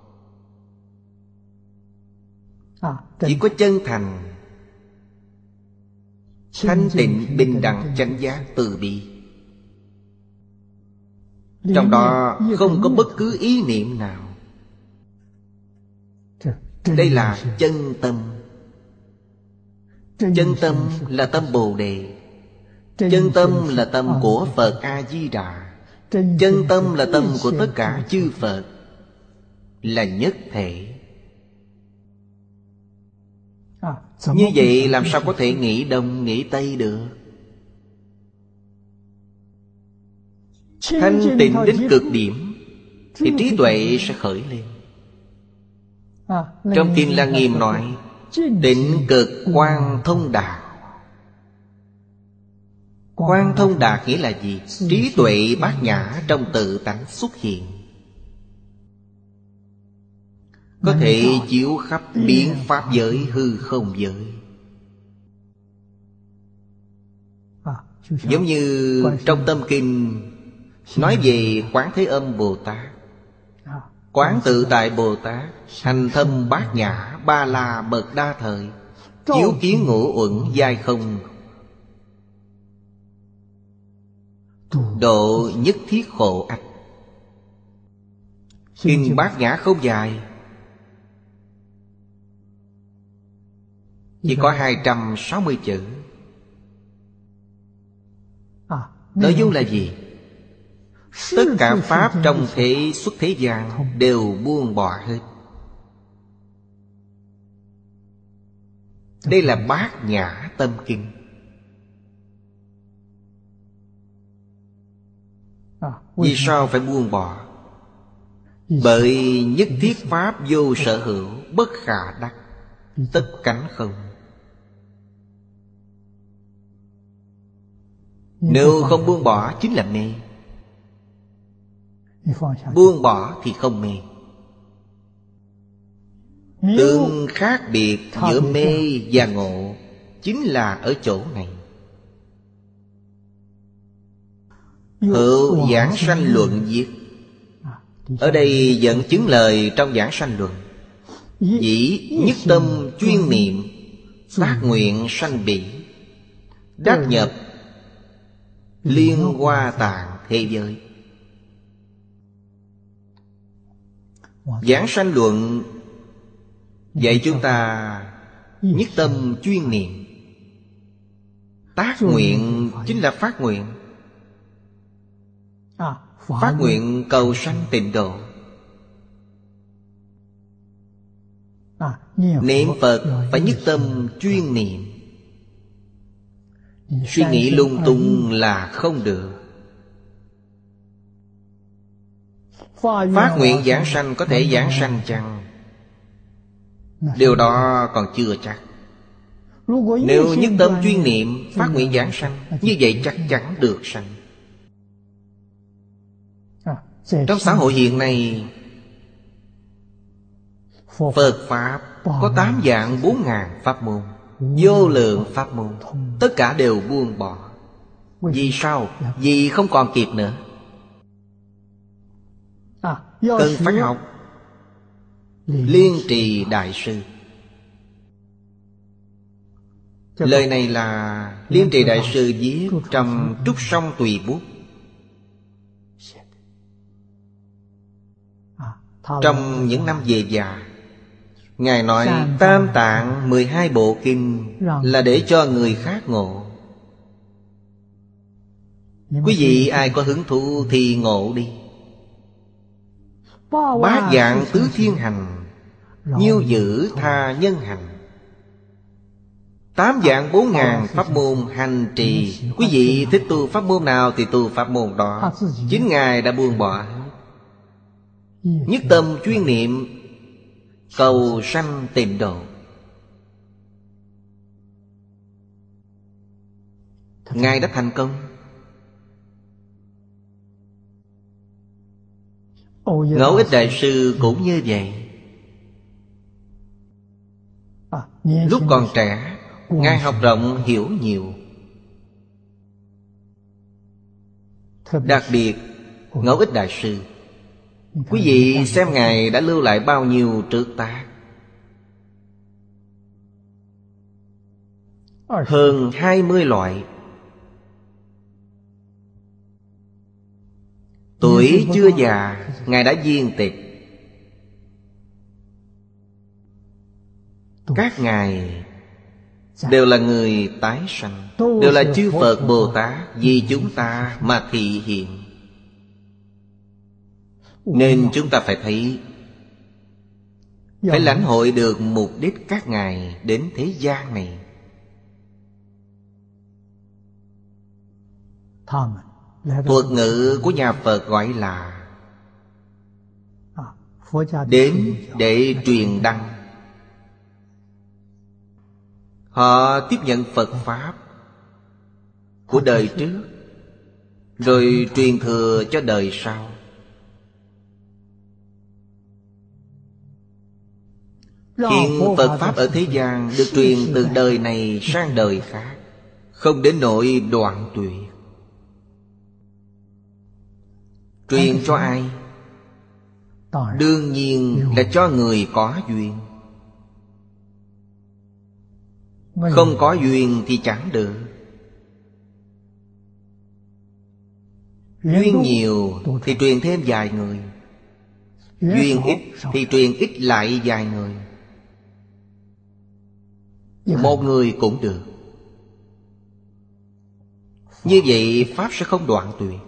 Chỉ có chân thành, thanh tịnh, bình đẳng, chánh giác, từ bi. Trong đó không có bất cứ ý niệm nào. Đây là chân tâm. Chân tâm là tâm Bồ Đề. Chân tâm là tâm của Phật A-di-đà. Chân tâm là tâm của tất cả chư Phật. Là nhất thể. Như vậy làm sao có thể nghĩ Đông nghĩ Tây được? Thanh tịnh đến cực điểm thì trí tuệ sẽ khởi lên. Trong Kinh Lăng Nghiêm nói tịnh cực quang thông đạt. Quang thông đạt nghĩa là gì? Trí tuệ bát nhã trong tự tánh xuất hiện, có thể chiếu khắp biến pháp giới hư không giới. Giống như trong Tâm Kinh nói về Quán Thế Âm Bồ Tát. Quán Tự Tại Bồ Tát hành thâm bát nhã ba la mật đa thời, chiếu kiến ngũ uẩn giai không, độ nhất thiết khổ ách. Kinh bát nhã không dài, chỉ có hai trăm sáu mươi chữ. Nội dung là gì? Tất cả pháp trong thế xuất thế gian đều buông bỏ hết. Đây là bát nhã tâm kinh. Vì sao phải buông bỏ? Bởi nhất thiết pháp vô sở hữu, bất khả đắc, tất cánh không. Nếu không buông bỏ chính là mê. Buông bỏ thì không mê. Tương khác biệt giữa mê và ngộ chính là ở chỗ này. Hữu giảng sanh luận viết. Ở đây dẫn chứng lời trong giảng sanh luận. Dĩ nhất tâm chuyên niệm, tác nguyện sanh bỉ, đắc nhập liên hoa tạng thế giới. Giảng sanh luận dạy chúng ta nhất tâm chuyên niệm. Tác nguyện chính là phát nguyện. Phát nguyện cầu sanh tịnh độ. Niệm Phật phải nhất tâm chuyên niệm. Suy nghĩ lung tung là không được. Phát nguyện giảng sanh có thể giảng sanh chăng? Điều đó còn chưa chắc. Nếu nhất tâm chuyên niệm, phát nguyện giảng sanh, như vậy chắc chắn được sanh. Trong xã hội hiện nay, Phật Pháp có tám vạn bốn ngàn pháp môn. vô lượng pháp môn, tất cả đều buông bỏ. Vì sao? Vì không còn kịp nữa. Cần phải học Liên Trì Đại Sư. Lời này là Liên Trì Đại Sư viết trong Trúc Song Tùy Bút. Trong những năm về già, Ngài nói Tam Tạng mười hai bộ kinh là để cho người khác ngộ. Quý vị ai có hứng thú thì ngộ đi. Bát dạng tứ thiên hành, nhiêu giữ tha nhân hành. Tám dạng bốn ngàn pháp môn hành trì. Quý vị thích tu pháp môn nào thì tu pháp môn đó. Chính Ngài đã buông bỏ. Nhất tâm chuyên niệm, cầu sanh tịnh độ. Ngài đã thành công. Ngẫu Ích Đại Sư cũng như vậy. Lúc còn trẻ, Ngài học rộng hiểu nhiều. Đặc biệt Ngẫu Ích Đại Sư, quý vị xem Ngài đã lưu lại bao nhiêu trược tác. Hơn hai mươi loại. Tuổi chưa già, Ngài đã viên tịch. Các Ngài đều là người tái sanh, đều là chư Phật Bồ Tát vì chúng ta mà thị hiện. Nên chúng ta phải thấy, phải lãnh hội được mục đích các Ngài đến thế gian này. Thuật ngữ của nhà Phật gọi là đến để truyền đăng. Họ tiếp nhận Phật Pháp của đời trước, rồi truyền thừa cho đời sau. Hiện Phật Pháp ở thế gian được truyền từ đời này sang đời khác, không đến nỗi đoạn tuyệt. Truyền cho ai? Đương nhiên là cho người có duyên. Không có duyên thì chẳng được. Duyên nhiều thì truyền thêm vài người, duyên ít thì truyền ít lại vài người. Một người cũng được. Như vậy Pháp sẽ không đoạn tuyệt.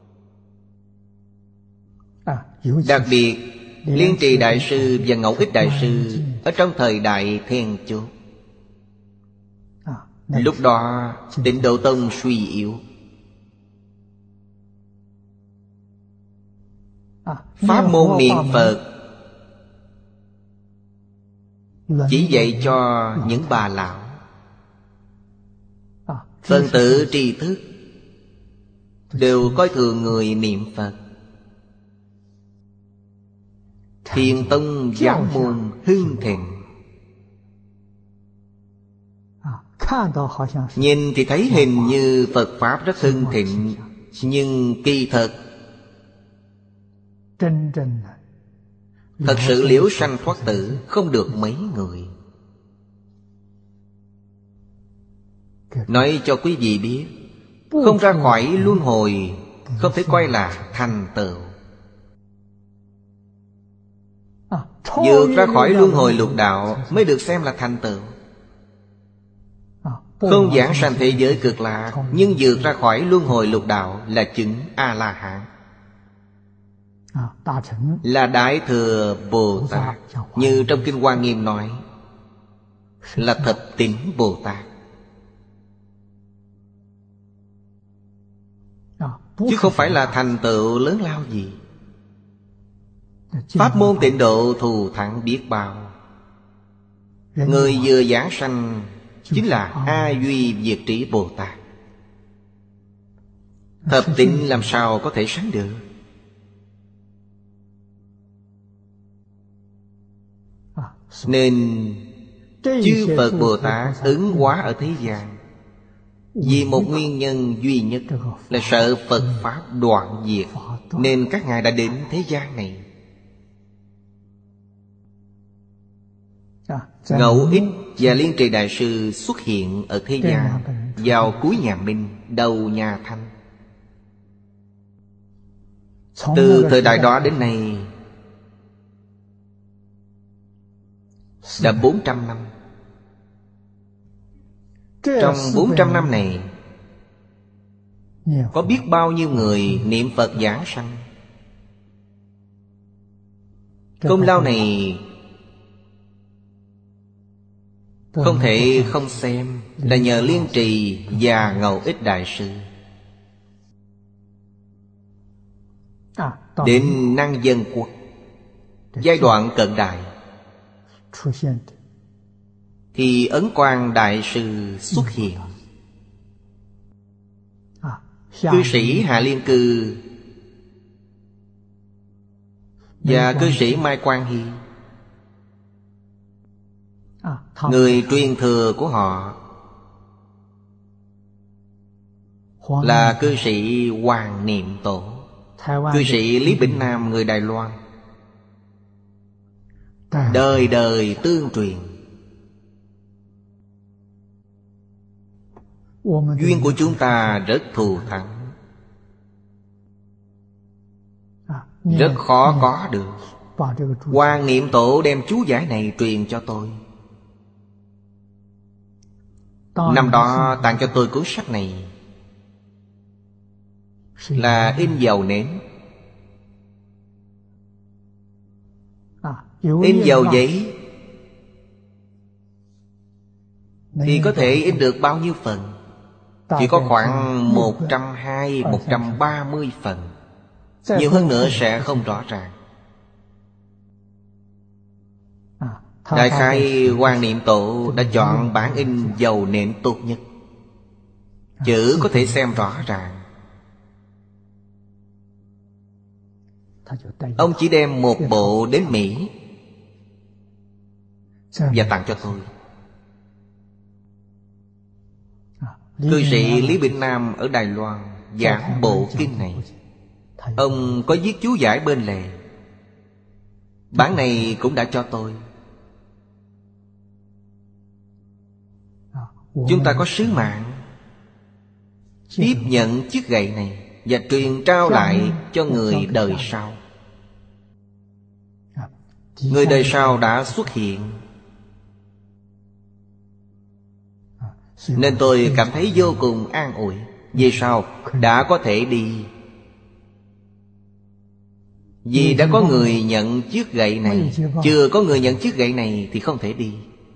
Đặc biệt Liên Trì Đại Sư và Ngẫu Ích Đại Sư ở trong thời đại then chốt. Lúc đó Tịnh Độ Tông suy yếu. Pháp môn niệm Phật chỉ dạy cho những bà lão. Phần tử tri thức đều coi thường người niệm Phật. Thiền tông giáo môn hưng thịnh. Nhìn thì thấy hình như Phật Pháp rất hưng thịnh, nhưng kỳ thật thật sự liễu sanh thoát tử không được mấy người. Nói cho quý vị biết, không ra khỏi luân hồi không thể coi là thành tựu. Vượt ra khỏi luân hồi lục đạo mới được xem là thành tựu. Không giảng sanh thế giới cực lạc, nhưng vượt ra khỏi luân hồi lục đạo là chứng A-la-hán, là Đại Thừa Bồ Tát. Như trong Kinh Hoa Nghiêm nói, là thập tín Bồ Tát, chứ không phải là thành tựu lớn lao gì. Pháp môn tịnh độ thù thắng biết bao. Người vừa giảng sanh chính là A Duy Diệt Trí Bồ Tát. Thập tín làm sao có thể sánh được. Nên Chư Phật Bồ Tát ứng hóa ở thế gian vì một nguyên nhân duy nhất là sợ Phật Pháp đoạn diệt, nên các ngài đã đến thế gian này. Ngẫu Ích và Liên Trì Đại Sư xuất hiện ở thế gian vào cuối nhà Minh, đầu nhà Thanh. Từ thời đại đó đến nay đã bốn trăm năm. Trong bốn trăm năm này có biết bao nhiêu người niệm Phật giảng sanh. Công lao này không thể không xem, là nhờ Liên Trì và Ngẫu Ích Đại Sư. Đến Năng Dân Quốc, giai đoạn cận đại, thì Ấn Quang Đại Sư xuất hiện. Cư sĩ Hạ Liên Cư và cư sĩ Mai Quang Hy, người truyền thừa của họ là cư sĩ Hoàng Niệm Tổ, cư sĩ Lý Bỉnh Nam người Đài Loan, đời đời tương truyền. Duyên của chúng ta rất thù thắng, rất khó có được. Hoàng Niệm Tổ đem chú giải này truyền cho tôi. Năm đó tặng cho tôi cuốn sách này là in dầu nến, in dầu giấy thì có thể in được bao nhiêu phần? Chỉ có khoảng một trăm hai mươi, một trăm ba mươi phần. Nhiều hơn nữa sẽ không rõ ràng. Đại khái Hoàng Niệm Tổ đã chọn bản in dầu nến tốt nhất, chữ có thể xem rõ ràng. Ông chỉ đem một bộ đến Mỹ và tặng cho tôi. Cư sĩ Lý Bỉnh Nam ở Đài Loan giảng bộ kinh này, ông có viết chú giải bên lề. Bản này cũng đã cho tôi. Chúng ta có sứ mạng tiếp nhận chiếc gậy này và truyền trao lại cho người đời sau. Người đời sau đã xuất hiện, nên tôi cảm thấy vô cùng an ủi. Vì sao? Đã có thể đi. Vì đã có người nhận chiếc gậy này. Chưa có người nhận chiếc gậy này thì không thể đi.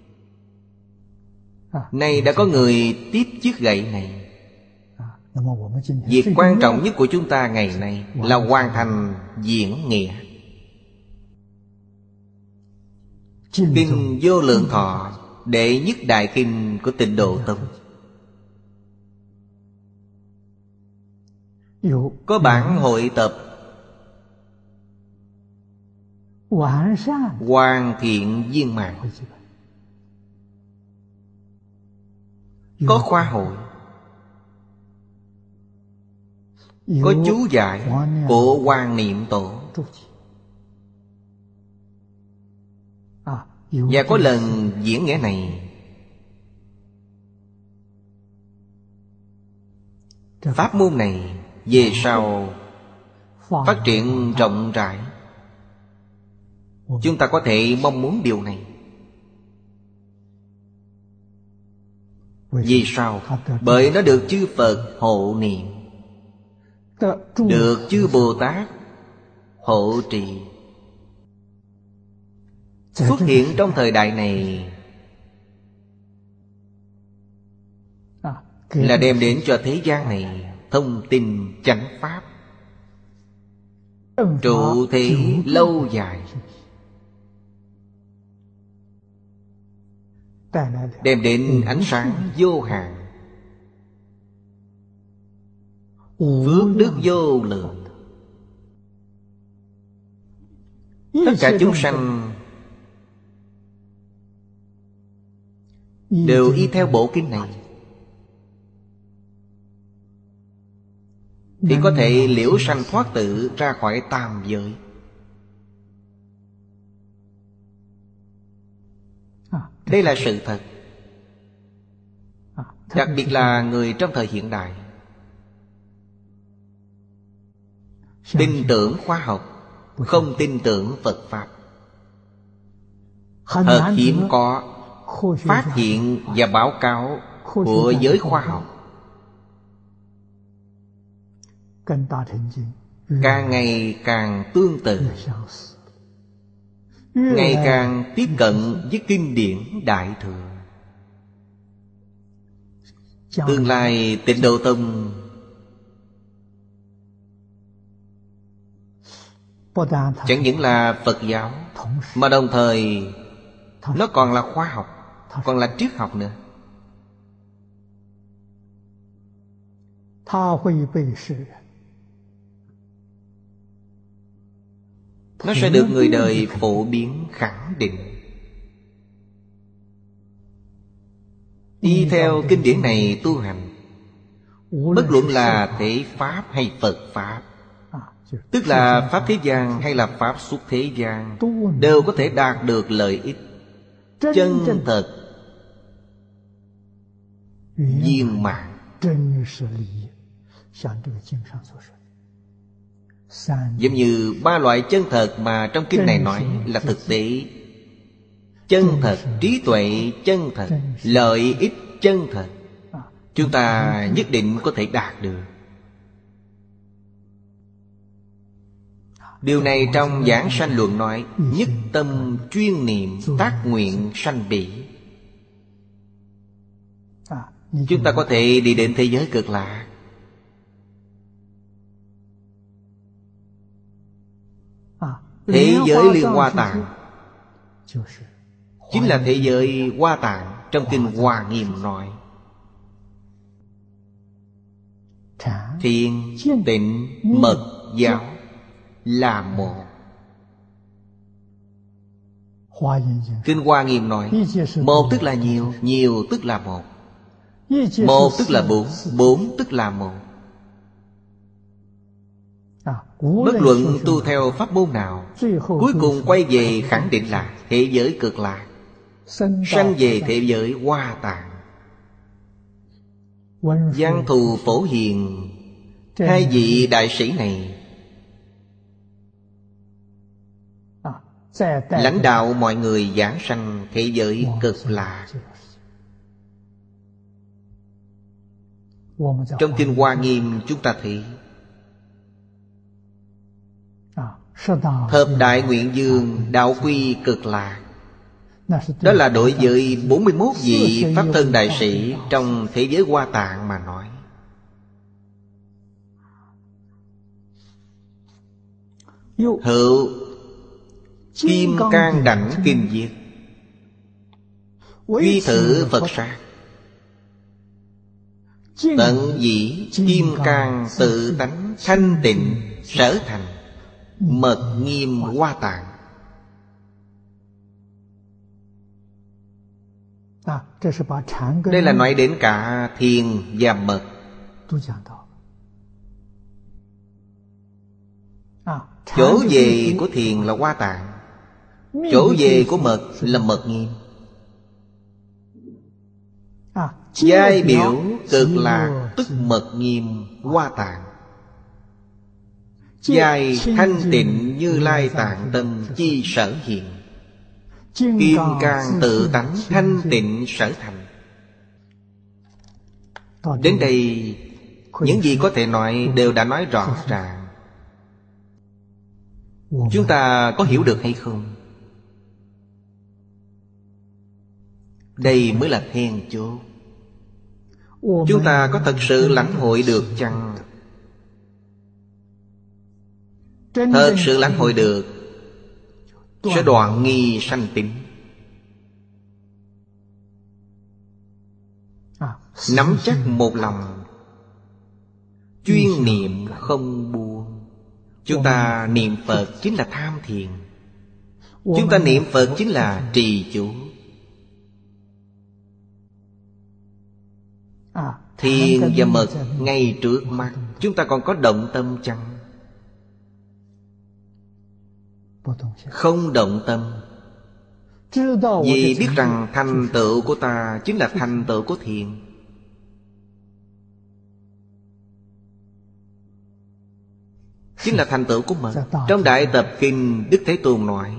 Nay đã có người tiếp chiếc gậy này. Việc quan trọng nhất của chúng ta ngày nay là hoàn thành diễn nghĩa. Kinh Vô Lượng Thọ, đệ nhất đại kinh của Tịnh Độ Tông, có bản hội tập hoàn thiện viên mãn, có khoa hội, có chú giải của Hoàng Niệm Tổ, và có lần diễn nghĩa này. Pháp môn này về sau phát triển rộng rãi. Chúng ta có thể mong muốn điều này. Vì sao? Bởi nó được chư Phật hộ niệm, được chư Bồ Tát hộ trì. Xuất hiện trong thời đại này là đem đến cho thế gian này thông tin chánh pháp, trụ thế lâu dài, đem đến ánh sáng vô hạn, phước đức vô lượng. Tất cả chúng sanh đều y theo bộ kinh này, thì có thể liễu sanh thoát tự, ra khỏi tam giới. Đây là sự thật. Đặc biệt là người trong thời hiện đại, tin tưởng khoa học, không tin tưởng Phật Pháp. Thật hiếm có phát hiện và báo cáo của giới khoa học càng ngày càng tương tự, ngày càng tiếp cận với kinh điển Đại Thừa. Tương lai Tịnh Độ Tông chẳng những là Phật giáo, mà đồng thời nó còn là khoa học, còn là triết học nữa. Nó sẽ được người đời phổ biến khẳng định. Y theo kinh điển này tu hành, bất luận là Thế Pháp hay Phật Pháp, tức là Pháp thế gian hay là Pháp xuất thế gian, đều có thể đạt được lợi ích chân thật viên mãn. Giống như ba loại chân thật mà trong kinh này nói là thực tế. Chân thật, trí tuệ chân thật, lợi ích chân thật, chúng ta nhất định có thể đạt được. Điều này trong Giảng Sanh Luận nói: nhất tâm chuyên niệm, tác nguyện sanh bỉ. Chúng ta có thể đi đến thế giới Cực Lạc. Thế giới Liên Hoa Tạng chính là thế giới Hoa Tạng trong kinh Hoa Nghiêm nói: Thiền, tịnh, mật, giáo là một. Kinh Hoa Nghiêm nói: một tức là nhiều, nhiều tức là một. Một tức là bốn, bốn tức là một. Bất luận tu theo pháp môn nào, cuối cùng quay về khẳng định là thế giới Cực Lạc, sanh về thế giới Hoa Tạng. Văn Thù Phổ Hiền, hai vị đại sĩ này lãnh đạo mọi người giảng sanh thế giới Cực Lạc. Trong kinh Hoa Nghiêm chúng ta thấy Thập Đại Nguyện Dương đạo quy Cực Lạc, đó là đối với bốn mươi mốt vị Pháp Thân Đại Sĩ trong thế giới Hoa Tạng mà nói. Hữu Kim Cang Đảnh Kinh Viết, Duy Thử Phật Sát, tận dĩ Kim Cang tự tánh thanh tịnh sở thành, mật nghiêm Hoa Tạng. Đây là nói đến cả thiền và mật. Chỗ về của thiền là Hoa Tạng, chỗ về của mật là mật nghiêm. Giai biểu Cực Lạc tức mật nghiêm Hoa Tạng. Giai thanh tịnh Như Lai Tạng tâm chi sở hiện, Kim Cang tự tánh thanh tịnh sở thành. Đến đây những gì có thể nói đều đã nói rõ ràng. Chúng ta có hiểu được hay không? Đây mới là then chốt. Chúng ta có thật sự lãnh hội được chăng? Thật sự lãnh hội được sẽ đoạn nghi sanh tính. Nắm chắc một lòng, chuyên niệm không buông. Chúng ta niệm Phật chính là tham thiền. Chúng ta niệm Phật chính là trì chú. Thiền và mật ngay trước mắt, chúng ta còn có động tâm chăng? Không động tâm. Vì biết rằng thành tựu của ta chính là thành tựu của thiền. Chính là thành tựu của mật. Trong Đại Tập Kinh, Đức Thế Tôn nói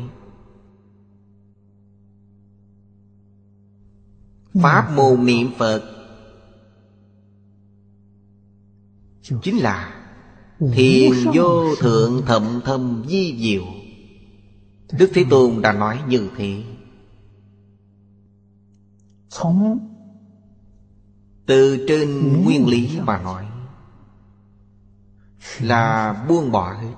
pháp môn niệm Phật chính là thiền vô thượng thậm thâm vi diệu. Đức Thế Tôn đã nói như thế. Từ trên nguyên lý mà nói là buông bỏ hết.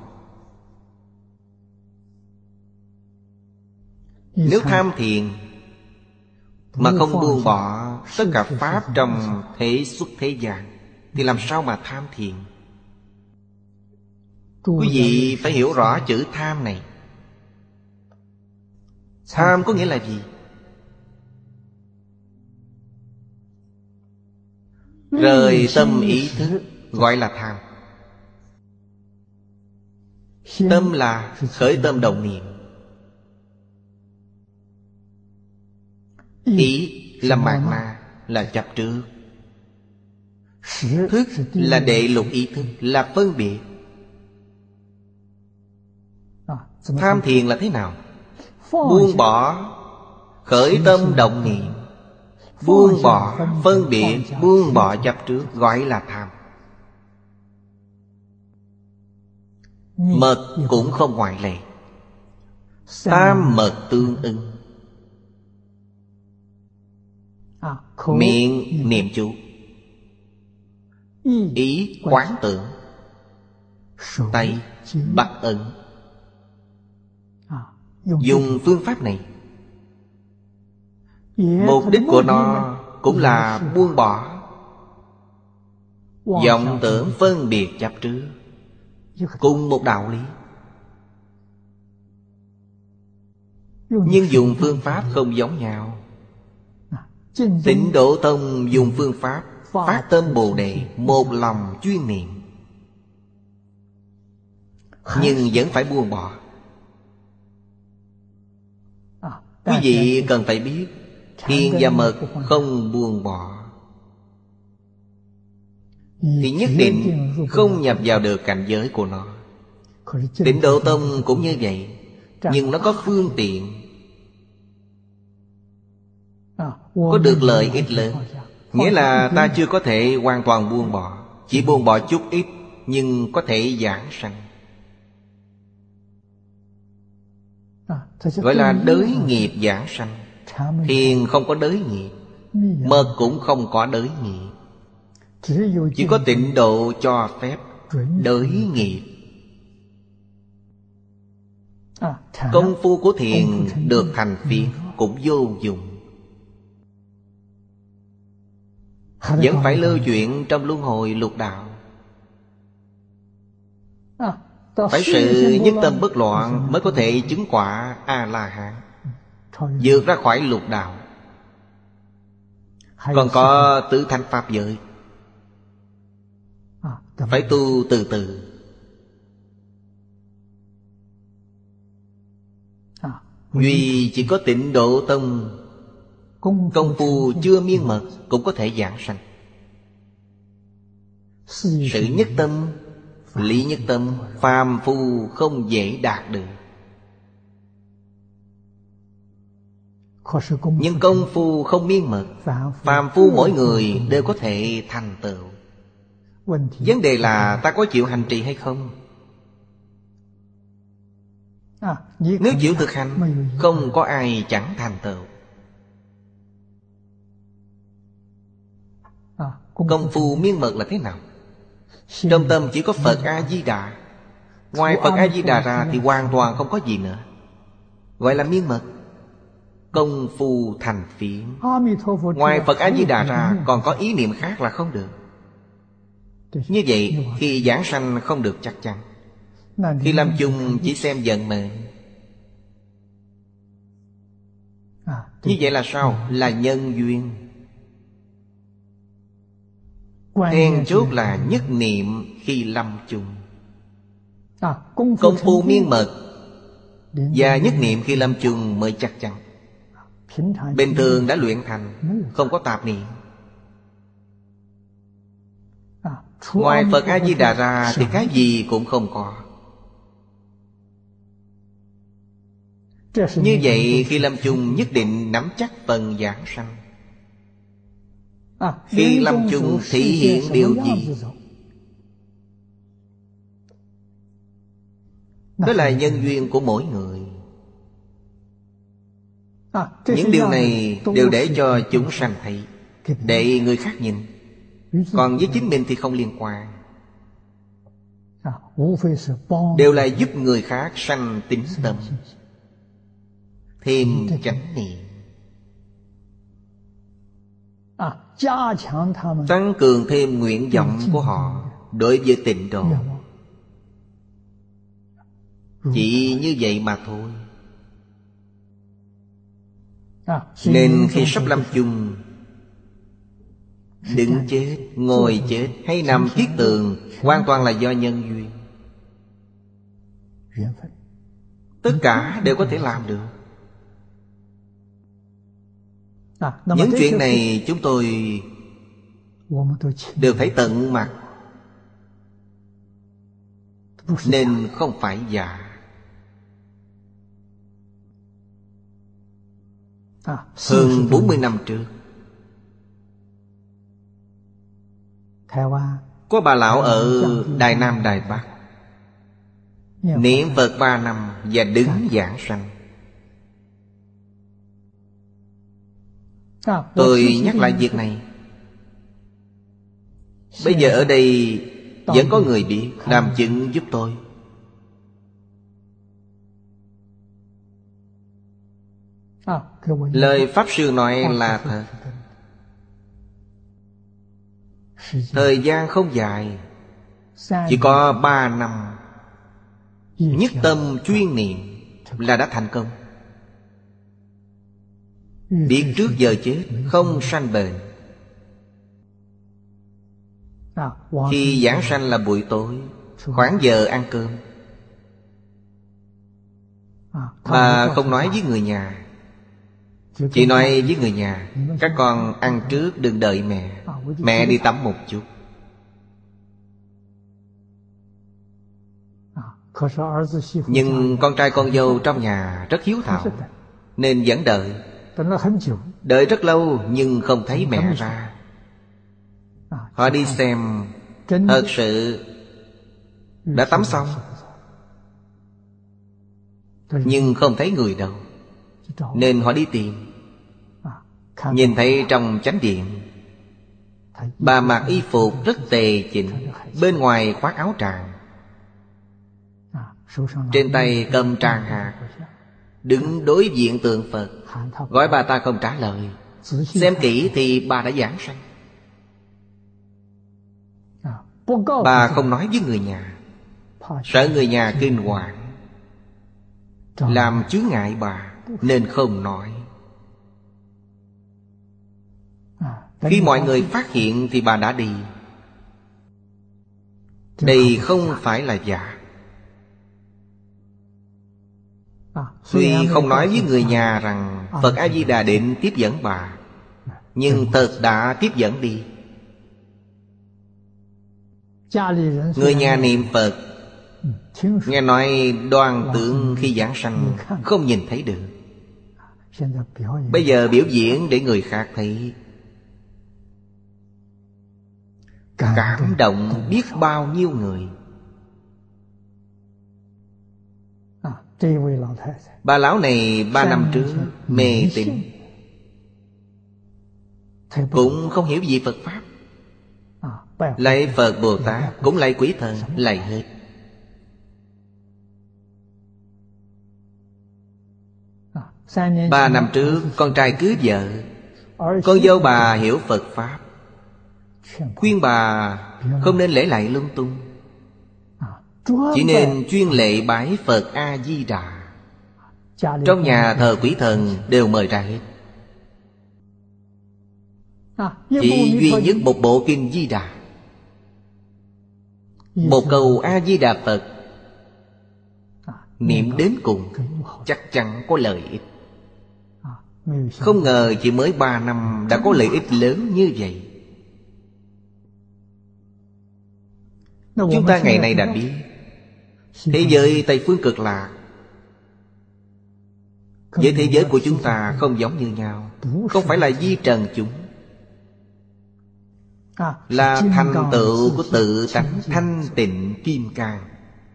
Nếu tham thiền mà không buông bỏ tất cả pháp trong thế xuất thế gian thì làm sao mà tham thiền? Quý vị phải hiểu rõ chữ tham này. Tham có nghĩa là gì? Rời tâm ý thức gọi là tham. Tâm là khởi tâm động niệm. Ý là mạt na, là chấp trước. Thức là đệ lục ý thức, là phân biệt. Tham thiền là thế nào? Buông bỏ khởi tâm động niệm, buông bỏ phân biệt, buông bỏ chấp trước, gọi là tham. Mật cũng không ngoại lệ. Tam mật tương ưng. Miệng niệm chú, ý quán tưởng, tay bắt ấn. Dùng phương pháp này, mục đích của nó cũng là buông bỏ vọng tưởng phân biệt chấp trước. Cùng một đạo lý, nhưng dùng phương pháp không giống nhau. Tịnh Độ Tông dùng phương pháp phát tâm Bồ Đề, một lòng chuyên niệm, nhưng vẫn phải buông bỏ. Quý vị cần phải biết, thiền và mật không buông bỏ thì nhất định không nhập vào được cảnh giới của nó. Tịnh Độ Tông cũng như vậy, nhưng nó có phương tiện, có được lợi ích lớn. Nghĩa là ta chưa có thể hoàn toàn buông bỏ, chỉ buông bỏ chút ít, nhưng có thể giảng sanh, gọi là đới nghiệp giảng sanh. Thiền không có đới nghiệp, mật cũng không có đới nghiệp. Chỉ có tịnh độ cho phép đới nghiệp. Công phu của thiền được thành phiến cũng vô dụng, vẫn phải lưu chuyển trong luân hồi lục đạo. Phải sự nhất tâm bất loạn mới có thể chứng quả A-la-hán, vượt ra khỏi lục đạo. Còn có tứ thanh pháp giới, phải tu từ từ. Duy chỉ có Tịnh Độ Tông công phu chưa miên mật cũng có thể giảng sanh. Sự nhất tâm, lý nhất tâm, phàm phu không dễ đạt được. Nhưng công phu không miên mật, phàm phu mỗi người đều có thể thành tựu. Vấn đề là ta có chịu hành trì hay không? Nếu chịu thực hành, không có ai chẳng thành tựu. Công phu miên mật là thế nào? Trong tâm chỉ có Phật A-di-đà, ngoài Phật A-di-đà ra thì hoàn toàn không có gì nữa, gọi là miên mật. Công phu thành phiến. Ngoài Phật A-di-đà ra còn có ý niệm khác là không được. Như vậy khi giảng sanh không được chắc chắn. Khi lâm chung chỉ xem vận mệnh. Như vậy là sao? Là nhân duyên. Then chốt là nhất niệm khi lâm chung. Công phu miên mật và nhất niệm khi lâm chung mới chắc chắn. Bình thường đã luyện thành, không có tạp niệm. Ngoài Phật A-di-đà ra thì cái gì cũng không có. Như vậy khi lâm chung nhất định nắm chắc phần giảng sanh. Khi lâm chung thị hiện điều gì? Đó là nhân duyên của mỗi người. Những điều này đều để cho chúng sanh thấy, để người khác nhìn. Còn với chính mình thì không liên quan. Đều là giúp người khác sanh tín tâm, thêm chánh niệm, tăng cường thêm nguyện vọng của họ đối với tịnh độ. Chỉ như vậy mà thôi. Nên khi sắp lâm chung, đứng chết, ngồi chết hay nằm kiết tường hoàn toàn là do nhân duyên. Tất cả đều có thể làm được. Những chuyện này chúng tôi đều phải tận mặt, nên không phải giả. Hơn bốn mươi năm trước, có bà lão ở Đài Nam Đài Bắc niệm Phật ba năm và đứng giảng sanh. Tôi nhắc lại việc này. Bây giờ ở đây vẫn có người biết, làm chứng giúp tôi. Lời Pháp Sư nói là thật. Thời gian không dài, chỉ có ba năm, nhất tâm chuyên niệm là đã thành công. Biết trước giờ chết, không sanh bệnh. Khi giảng sanh là buổi tối, khoảng giờ ăn cơm. Bà không nói với người nhà, chỉ nói với người nhà: các con ăn trước, đừng đợi mẹ. Mẹ đi tắm một chút. Nhưng con trai con dâu trong nhà rất hiếu thảo, nên vẫn đợi. Đợi rất lâu nhưng không thấy mẹ ra. Họ đi xem, thật sự đã tắm xong, nhưng không thấy người đâu. Nên họ đi tìm. Nhìn thấy trong chánh điện, bà mặc y phục rất tề chỉnh, bên ngoài khoác áo tràng, trên tay cầm tràng hạt, đứng đối diện tượng Phật. Gọi bà ta không trả lời. Xem kỹ thì bà đã giảng sanh. Bà không nói với người nhà, sợ người nhà kinh hoàng, làm chướng ngại bà, nên không nói. Khi mọi người phát hiện thì bà đã đi. Đây không phải là giả. Tuy không nói với người nhà rằng Phật A-di-đà định tiếp dẫn bà, nhưng thật đã tiếp dẫn đi. Người nhà niệm Phật, nghe nói đoan tướng khi giảng sanh không nhìn thấy được. Bây giờ biểu diễn để người khác thấy. Cảm động biết bao nhiêu người. Bà lão này ba năm trước mê tín, cũng không hiểu gì Phật Pháp. Lạy Phật Bồ Tát, cũng lạy quỷ thần, lạy hết. Ba năm trước con trai cưới vợ, con dâu bà hiểu Phật Pháp, khuyên bà không nên lễ lạy lung tung, chỉ nên chuyên lễ bái Phật A-di-đà. Trong nhà thờ quỷ thần đều mời ra hết, chỉ duy nhất một bộ kinh Di Đà. Một câu A-di-đà Phật niệm đến cùng chắc chắn có lợi ích. Không ngờ chỉ mới ba năm đã có lợi ích lớn như vậy. Chúng ta ngày nay đã biết thế giới Tây Phương Cực Lạc với thế giới của chúng ta không giống như nhau. Không phải là vi trần chúng, là thành tựu của tự tánh thanh tịnh kim cang,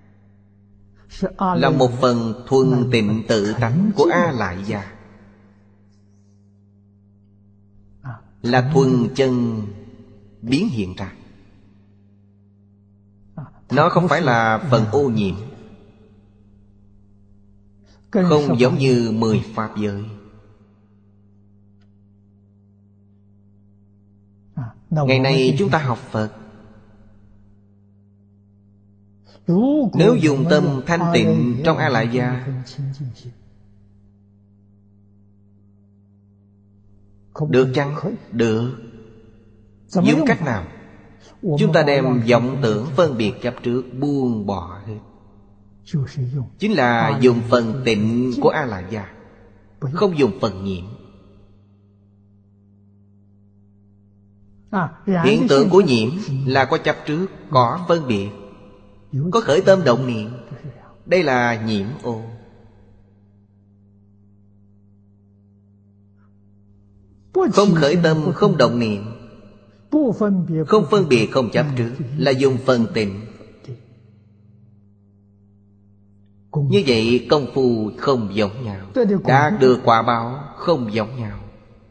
là một phần thuần tịnh tự tánh của A Lại Gia, là thuần chân biến hiện ra. Nó không phải là phần ô nhiễm, không giống như mười pháp giới. Ngày nay chúng ta học Phật, nếu dùng tâm thanh tịnh trong A Lại Gia, được chăng? Được. Dùng cách nào? Chúng ta đem vọng tưởng phân biệt chấp trước buông bỏ hết. Chính là dùng phần tịnh của A Lại Gia, không dùng phần nhiễm. Hiện tượng của nhiễm là có chấp trước, có phân biệt, có khởi tâm động niệm. Đây là nhiễm ô. Không khởi tâm, không động niệm, không phân biệt, không chấp trước, là dùng phần tịnh. Như vậy công phu không giống nhau, đạt được quả báo không giống nhau.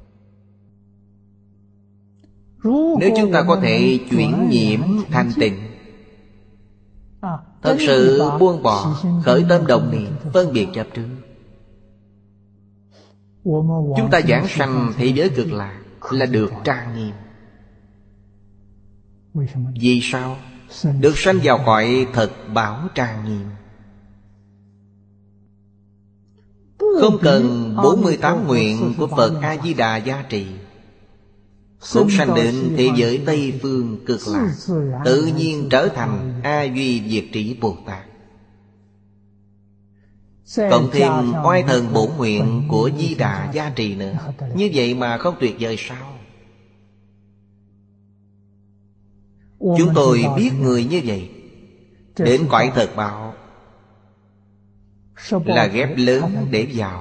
Nếu chúng ta có thể chuyển nhiễm thành tịnh, thật sự buông bỏ khởi tâm động niệm, phân biệt chấp trước, chúng ta giảng sanh thế giới cực lạc là được trang nghiêm. Vì sao? Được sanh vào cõi thật bảo trang nghiêm. Không cần bốn mươi tám nguyện của Phật A-di-đà gia trì, cũng sanh đến thế giới Tây Phương Cực Lạc, tự nhiên trở thành A Duy Diệt Trí Bồ Tát. Cộng thêm oai thần bổn nguyện của Di Đà gia trì nữa, như vậy mà không tuyệt vời sao? Chúng tôi biết người như vậy đến cõi thật báo là ghép lớn để vào.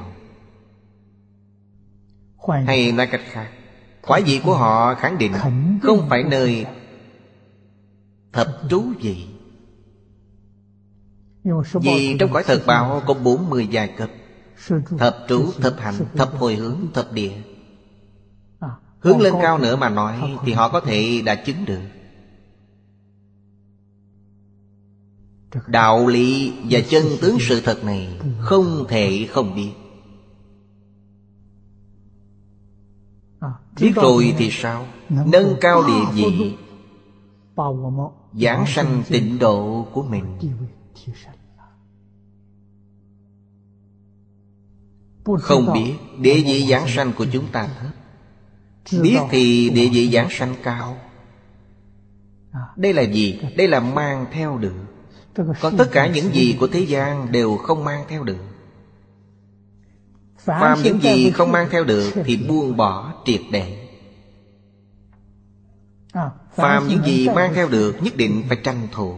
Hay nói cách khác, quả vị của họ khẳng định không phải nơi thập trú vị. Vì trong cõi thật báo có bốn mươi giai cấp: thập trú, thập hành, thập hồi hướng, thập địa. Hướng lên cao nữa mà nói thì họ có thể đã chứng được. Đạo lý và chân tướng sự thật này không thể không biết. Biết rồi thì sao? Nâng cao địa vị, giảng sanh tịnh độ của mình. Không biết, địa vị giảng sanh của chúng ta thấp. Biết thì địa vị giảng sanh cao. Đây là gì? Đây là mang theo được. Còn tất cả những gì của thế gian đều không mang theo được. Phàm những gì không mang theo được thì buông bỏ triệt để. Phàm những gì mang theo được nhất định phải tranh thủ.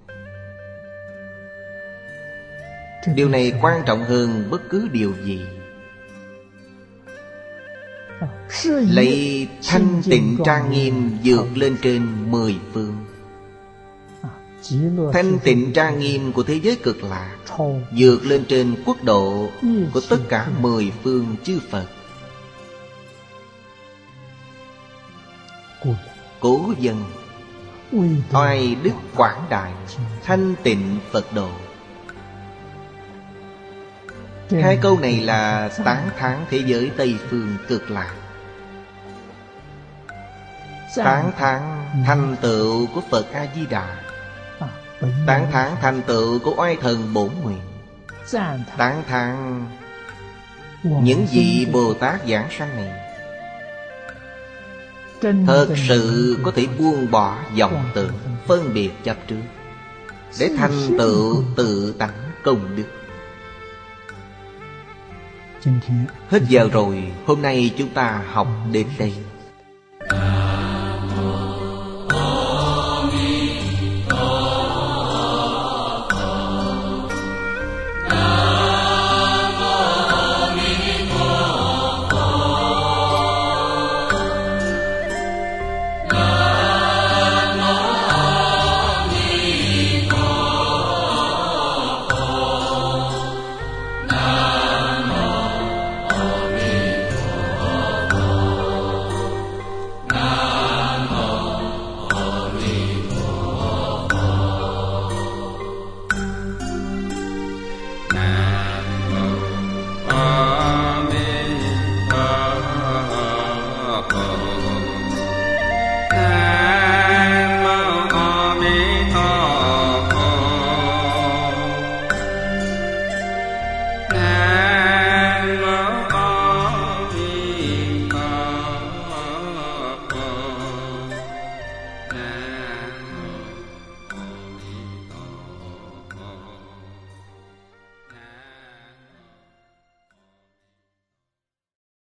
Điều này quan trọng hơn bất cứ điều gì. Lấy thanh tịnh trang nghiêm vượt lên trên mười phương. Thanh tịnh trang nghiêm của thế giới cực lạc vượt lên trên quốc độ của tất cả mười phương chư Phật. Cố dân oai đức quảng đại, thanh tịnh Phật độ. Hai câu này là tán thán thế giới Tây Phương Cực Lạc, tán thán thành tựu của Phật A-di-đà, tán thán thành tựu của oai thần bổn nguyện, tán thán những vị Bồ Tát giảng sanh này thật sự có thể buông bỏ vọng tưởng, phân biệt chấp trước, để thành tựu tự tánh công đức. Hết giờ rồi, hôm nay chúng ta học đến đây.